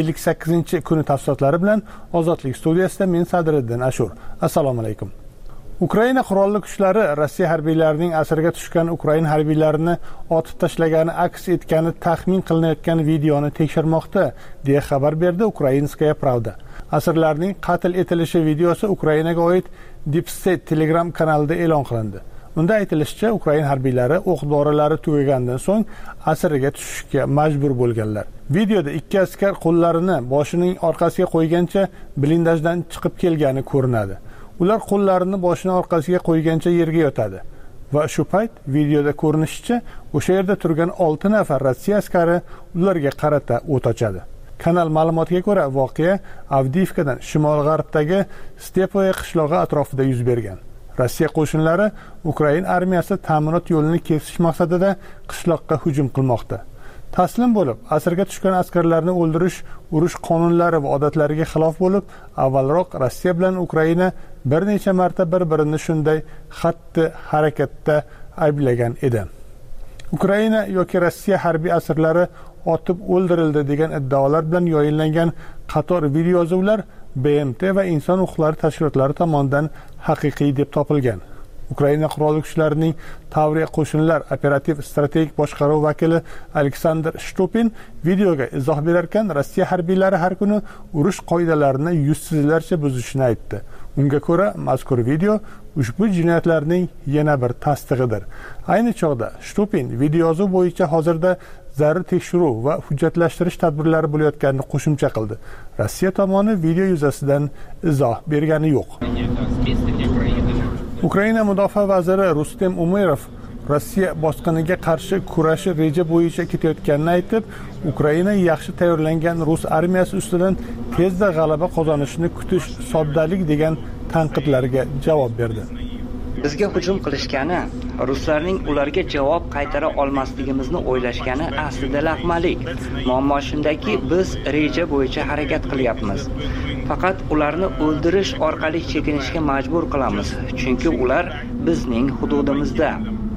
58 kuni tafsilotlari bilan Ozodlik studiyasida men Sadriddin Ashur. Assalomu alaykum. Ukraina qurolli kuchlari Rossiya harbiylarining asirga tushgan Ukraina harbiylarini otib tashlagani aks etgani taxmin qilinayotgan videoni tekshirmoqda, deya xabar berdi Ukrainskaya Pravda. Asirlarning qatl etilishi videosi Ukrainaga oid Deep State Telegram kanalida e'lon qilindi. Unda aytilishicha, Ukraina harbiylari o'q-dorilari tugagandan so'ng asirga tushishga majbur bo'lganlar. Videoda 2 askar qo'llarini boshining orqasiga qo'ygancha blindajdan chiqib kelgani ko'rinadi. Ular qo'llarini boshining orqasiga qo'ygancha yerga yotadi va shu payt videoda ko'rinishicha o'sha yerda turgan 6 nafar Rossiya askari ularga qarata o't ochadi. Kanal ma'lumotiga ko'ra, voqea Avdiivkadan shimol-g'arbdagi Stepoye qishlog'i atrofida yuz bergan. Rossiya qo'shinlari Ukraina armiyasi ta'minot yo'lini kesish maqsadida qishloqqa hujum qilmoqda. Taslim bo'lib, asirga tushgan askarlarni o'ldirish urush qonunlari va odatlariga xilof bo'lib, avvalroq Rossiya bilan Ukraina bir necha marta bir-birini shunday xatti harakatda ayblagan edi. Ukraina yoki Rossiya harbiy asirlari otib o'ldirildi degan iddaolar bilan yoyinlangan qator videoyozuvlar BMT va inson huquqlari tashkilotlari tomonidan haqiqiy deb topilgan. Ukraina qurolli kuchlarining Tavriya qo'shinlar operativ strategik boshqaruv vakili Aleksandr Shtupin videoga izoh berarkan, Rossiya harbiylari har kuni urush qoidalarini yuzsizlarcha buzishini aytdi. Unga ko'ra, mazkur video ushbu jinoyatlarning yana bir tasdig'idir. Ayni chog'da Shtupin videoyozuv bo'yicha hozirda zarur tekshiruv va hujjatlashtirish tadbirlari bo'layotganini qo'shimcha qildi. Rossiya tomoni video yuzasidan izoh bergani yo'q. Ukraina mudofaa vaziri Rustem Umerov Rossiya bosqiniga qarshi kurashi reja bo'yicha ketayotganini aytib, Ukraina yaxshi tayyorlangan rus armiyasi ustidan tezda g'alaba qozonishini kutish soddalik degan tanqidlarga javob berdi. Bizga hujum qilishgani, ruslarning ularga javob qaytara olmasligimizni o'ylashgani aslida laqmalik. Muammo shundaki, biz reja bo'yicha harakat qilyapmiz. Faqat ularni o'ldirish orqali chekinishga majbur qilamiz, chunki ular bizning hududimizda.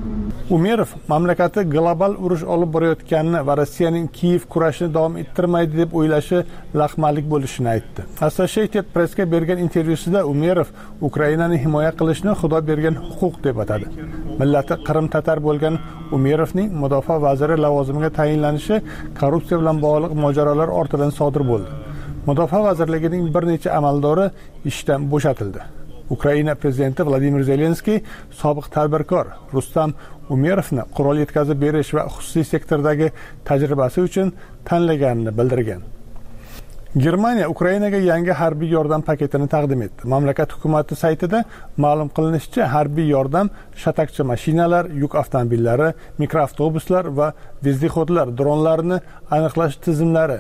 Umerov mamlakati global urush olib borayotganini va Rossiyaning Kiyev kurashini davom ettirmaydi deb o'ylashi laqmalik bo'lishini aytdi. Associated Press'ga bergan intervyusida Umerov Ukrainani himoya qilishni Xudo bergan huquq deb atadi. Millati Qrim-tatar bo'lgan Umerovning mudofaa vaziri lavozimiga tayinlanishi korrupsiya bilan bog'liq mojarolar ortidan sodir bo'ldi. Mudofaa vazirligining bir necha amaldori ishdan bo'shatildi. Ukraina prezidenti Vladimir Zelenskiy sobiq tadbirkor Rustam Umerovni qurol yetkazib berish va xususiy sektordagi tajribasi uchun tanlaganini bildirgan. Germaniya Ukrainaga yangi harbiy yordam paketini taqdim etdi. Mamlakat hukumati saytida ma'lum qilinishicha, harbiy yordam shatakchi mashinalar, yuk avtomobillari, mikroavtobuslar va vezdihodlar, dronlarni aniqlash tizimlari,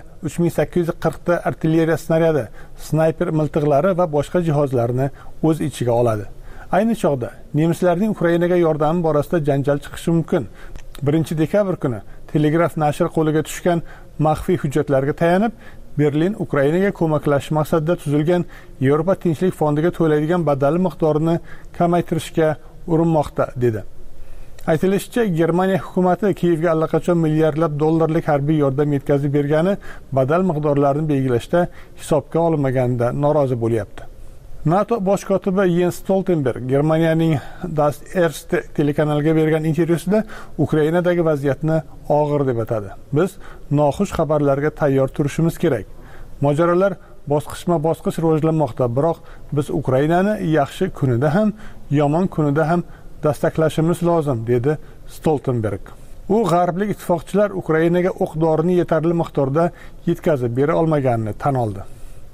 3840 ta artilleriya snaryadi, snayper miltiqlari va boshqa jihozlarni o'z ichiga oladi. Ayni chog'da nemislarning Ukrainaga yordami borasida janjal chiqishi mumkin. 1-dekabr kuni Telegraf nashr qo'liga tushgan maxfiy hujjatlarga tayanib, Berlin Ukrainaga ko'maklashish maqsadida tuzilgan Yevropa tinchlik fondiga to'laydigan badal miqdorini kamaytirishga urinmoqda dedi. Aytilishicha, Germaniya hukumati Kiyevga allaqachon milliardlab dollarlik harbiy yordam yetkazib bergani badal miqdorlarini belgilashda hisobga olinmaganda norozi bo'lyapti. NATO bosh kotibi Jens Stoltenberg Germaniyaning Das Erste telekanaliga bergan intervyusida Ukrainadagi vaziyatni og'ir deb atadi. Biz noxush xabarlarga tayyor turishimiz kerak. Mojarolar bosqichma-bosqich rivojlanmoqda, biroq biz Ukrainani yaxshi kunida ham, yomon kunida ham dastaklashimiz lozim, dedi Stoltenberg. U g'arblik ittifoqchilar Ukrainaga o'q-dorini yetarli miqdorda yetkazib bera olmaganini tan oldi.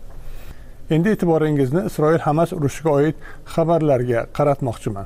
Endi e'tiboringizni Isroil-Hamas urushiga oid xabarlarga qaratmoqchiman.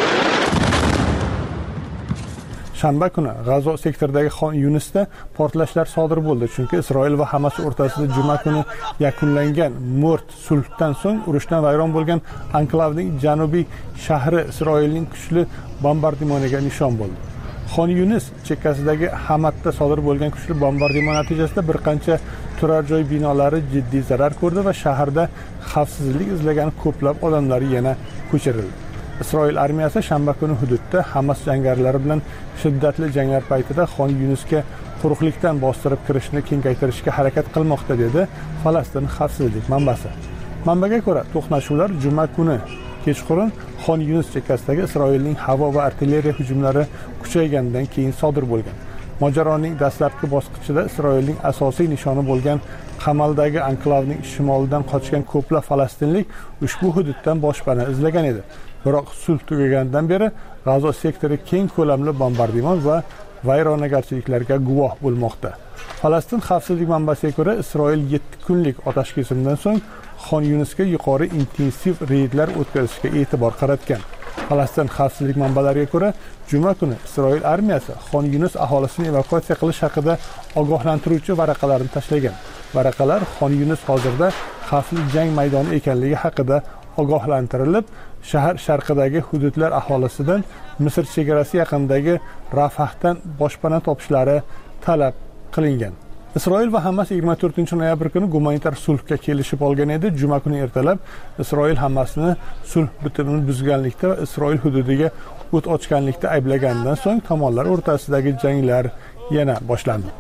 Shanba kuni G'azo sektoridagi Xon Yunisda portlashlar sodir bo'ldi, chunki Isroil va Hamas o'rtasida juma kuni yakunlangan mo'rt sulhdan so'ng urushdan vayron bo'lgan anklavning janubiy shahri Isroilning kuchli bombardimoniga nishon bo'ldi. Xon Yunis chekkasidagi Hamatda sodir bo'lgan kuchli bombardimon natijasida bir qancha turar joy binolari jiddiy zarar ko'rdi va shaharda xavfsizlik izlagan ko'plab odamlar yana ko'chirildi. Isroil armiyasi shanba kuni hududda Hamas jangarilari bilan shiddatli janglar paytida Xon Yunisga quruqlikdan bostirib kirishni kengaytirishga harakat qilmoqda, dedi Falastin xavfsizlik manbasi. Manbaga ko'ra, to'qnashuvlar juma kuni kechqurun Xon Yunis chekkasidagi Isroilning havo va artilleriya hujumlari kuchaygandan keyin sodir bo'lgan. Mojaroning dastlabki bosqichida Isroilning asosiy nishoni bo'lgan qamaldagi anklavning shimolidan qochgan ko'plab falastinlik ushbu hududdan boshpana izlagan edi. Biroq sulh tugagandan beri G'azo sektori keng ko'lamli bombardimon va vayronagarchiliklarga guvoh bo'lmoqda. Falastin xavfsizlik manbasiga ko'ra, Isroil 7 kunlik otash kesimdan so'ng Xon Yunisga yuqori intensiv reydlar o'tkazishga e'tibor qaratgan. Falastin xavfsizlik manbalariga ko'ra, juma kuni Isroil armiyasi Xon Yunis aholisini evakuatsiya qilish haqida ogohlantiruvchi varaqalarni tashlagan. Varaqalar Xon Yunis hozirda xavfli jang maydoni ekanligi haqida ogohlantirilib, shahar sharqidagi hududlar aholisidan Misr chegarasi yaqinidagi Rafahdan boshpana topishlari talab qilingan. Isroil va Hamas 24-noyabr kuni gumanitar sulhga kelishib olgan edi. Juma kuni ertalab Isroil Hamasni sulh bitimini buzganlikda va Isroil hududiga o't ochganlikda ayblagandan so'ng tomonlar o'rtasidagi janglar yana boshlandi.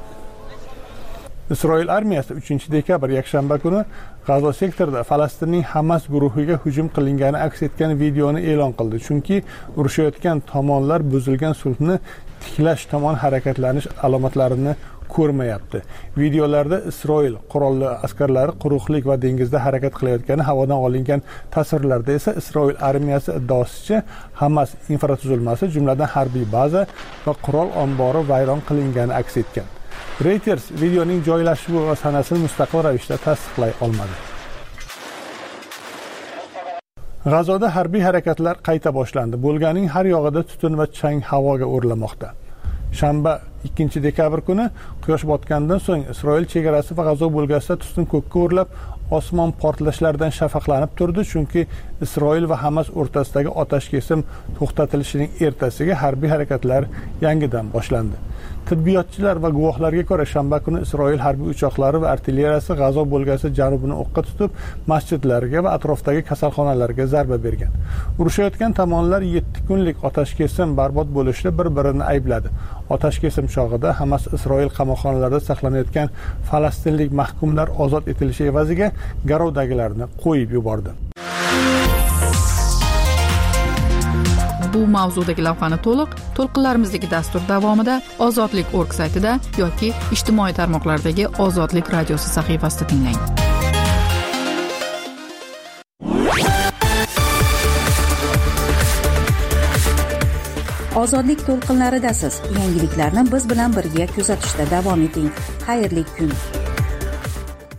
Isroil armiyasi 3-dekabr yakshanba kuni G'azo sektorida Falastinning Hamas guruhiga hujum qilingani aks etgan videoni e'lon qildi, chunki urushayotgan tomonlar buzilgan sulhni tiklash tomon harakatlanish alomatlarini ko'rmayapti. Videolarda Isroil qurolli askarlari quruqlik va dengizda harakat qilayotgani havodan olingan tasvirlarda esa Isroil armiyasi iddaosicha Hamas infratuzilmasi, jumladan harbiy baza va qurol ombori vayron qilingani aks etgan. Reuters videoning joylashuvi va sanasini mustaqil ravishda tasdiqlay olmadi. G'azoda harbiy harakatlar qayta boshlandi. Bo'lganing har yog'ida tutun va chang havoga o'rlamoqda. Shanba 2 dekabr kuni quyosh botgandan so'ng Isroil chegarasi va G'azo bo'lgasida tutun ko'kka o'rlab, osmon portlashlardan shafaqlanib turdi, chunki Isroil va Hamas o'rtasidagi otashkesim to'xtatilishining ertasiga harbiy harakatlar yangidan boshlandi. Tibbiyotchilar va guvohlarga ko'ra, shanba kuni Isroil harbiy uchoqlari va artilleriyasi G'azo bo'lgasi janubini o'qqa tutib, masjidlarga va atrofdagi kasalxonalarga zarba bergan. Urushayotgan tomonlar 7 kunlik otashkesim barbod bo'lishda bir-birini aybladi. Otashkesim chog'ida Hamas Isroil qamoqxonalarida saqlanayotgan falastinlik mahkumlar ozod etilishi evaziga garovdagilarni qo'yib yubordi. Bu mavzudagi lavhani to'lqinlarimizdagi dastur davomida ozodlik.org saytida yoki ijtimoiy tarmoqlardagi Ozodlik radiosi sahifasida tinglang. Ozodlik to'lqinlaridasiz. Yangiliklarni biz bilan birga kuzatishda davom eting. Xayrli kun.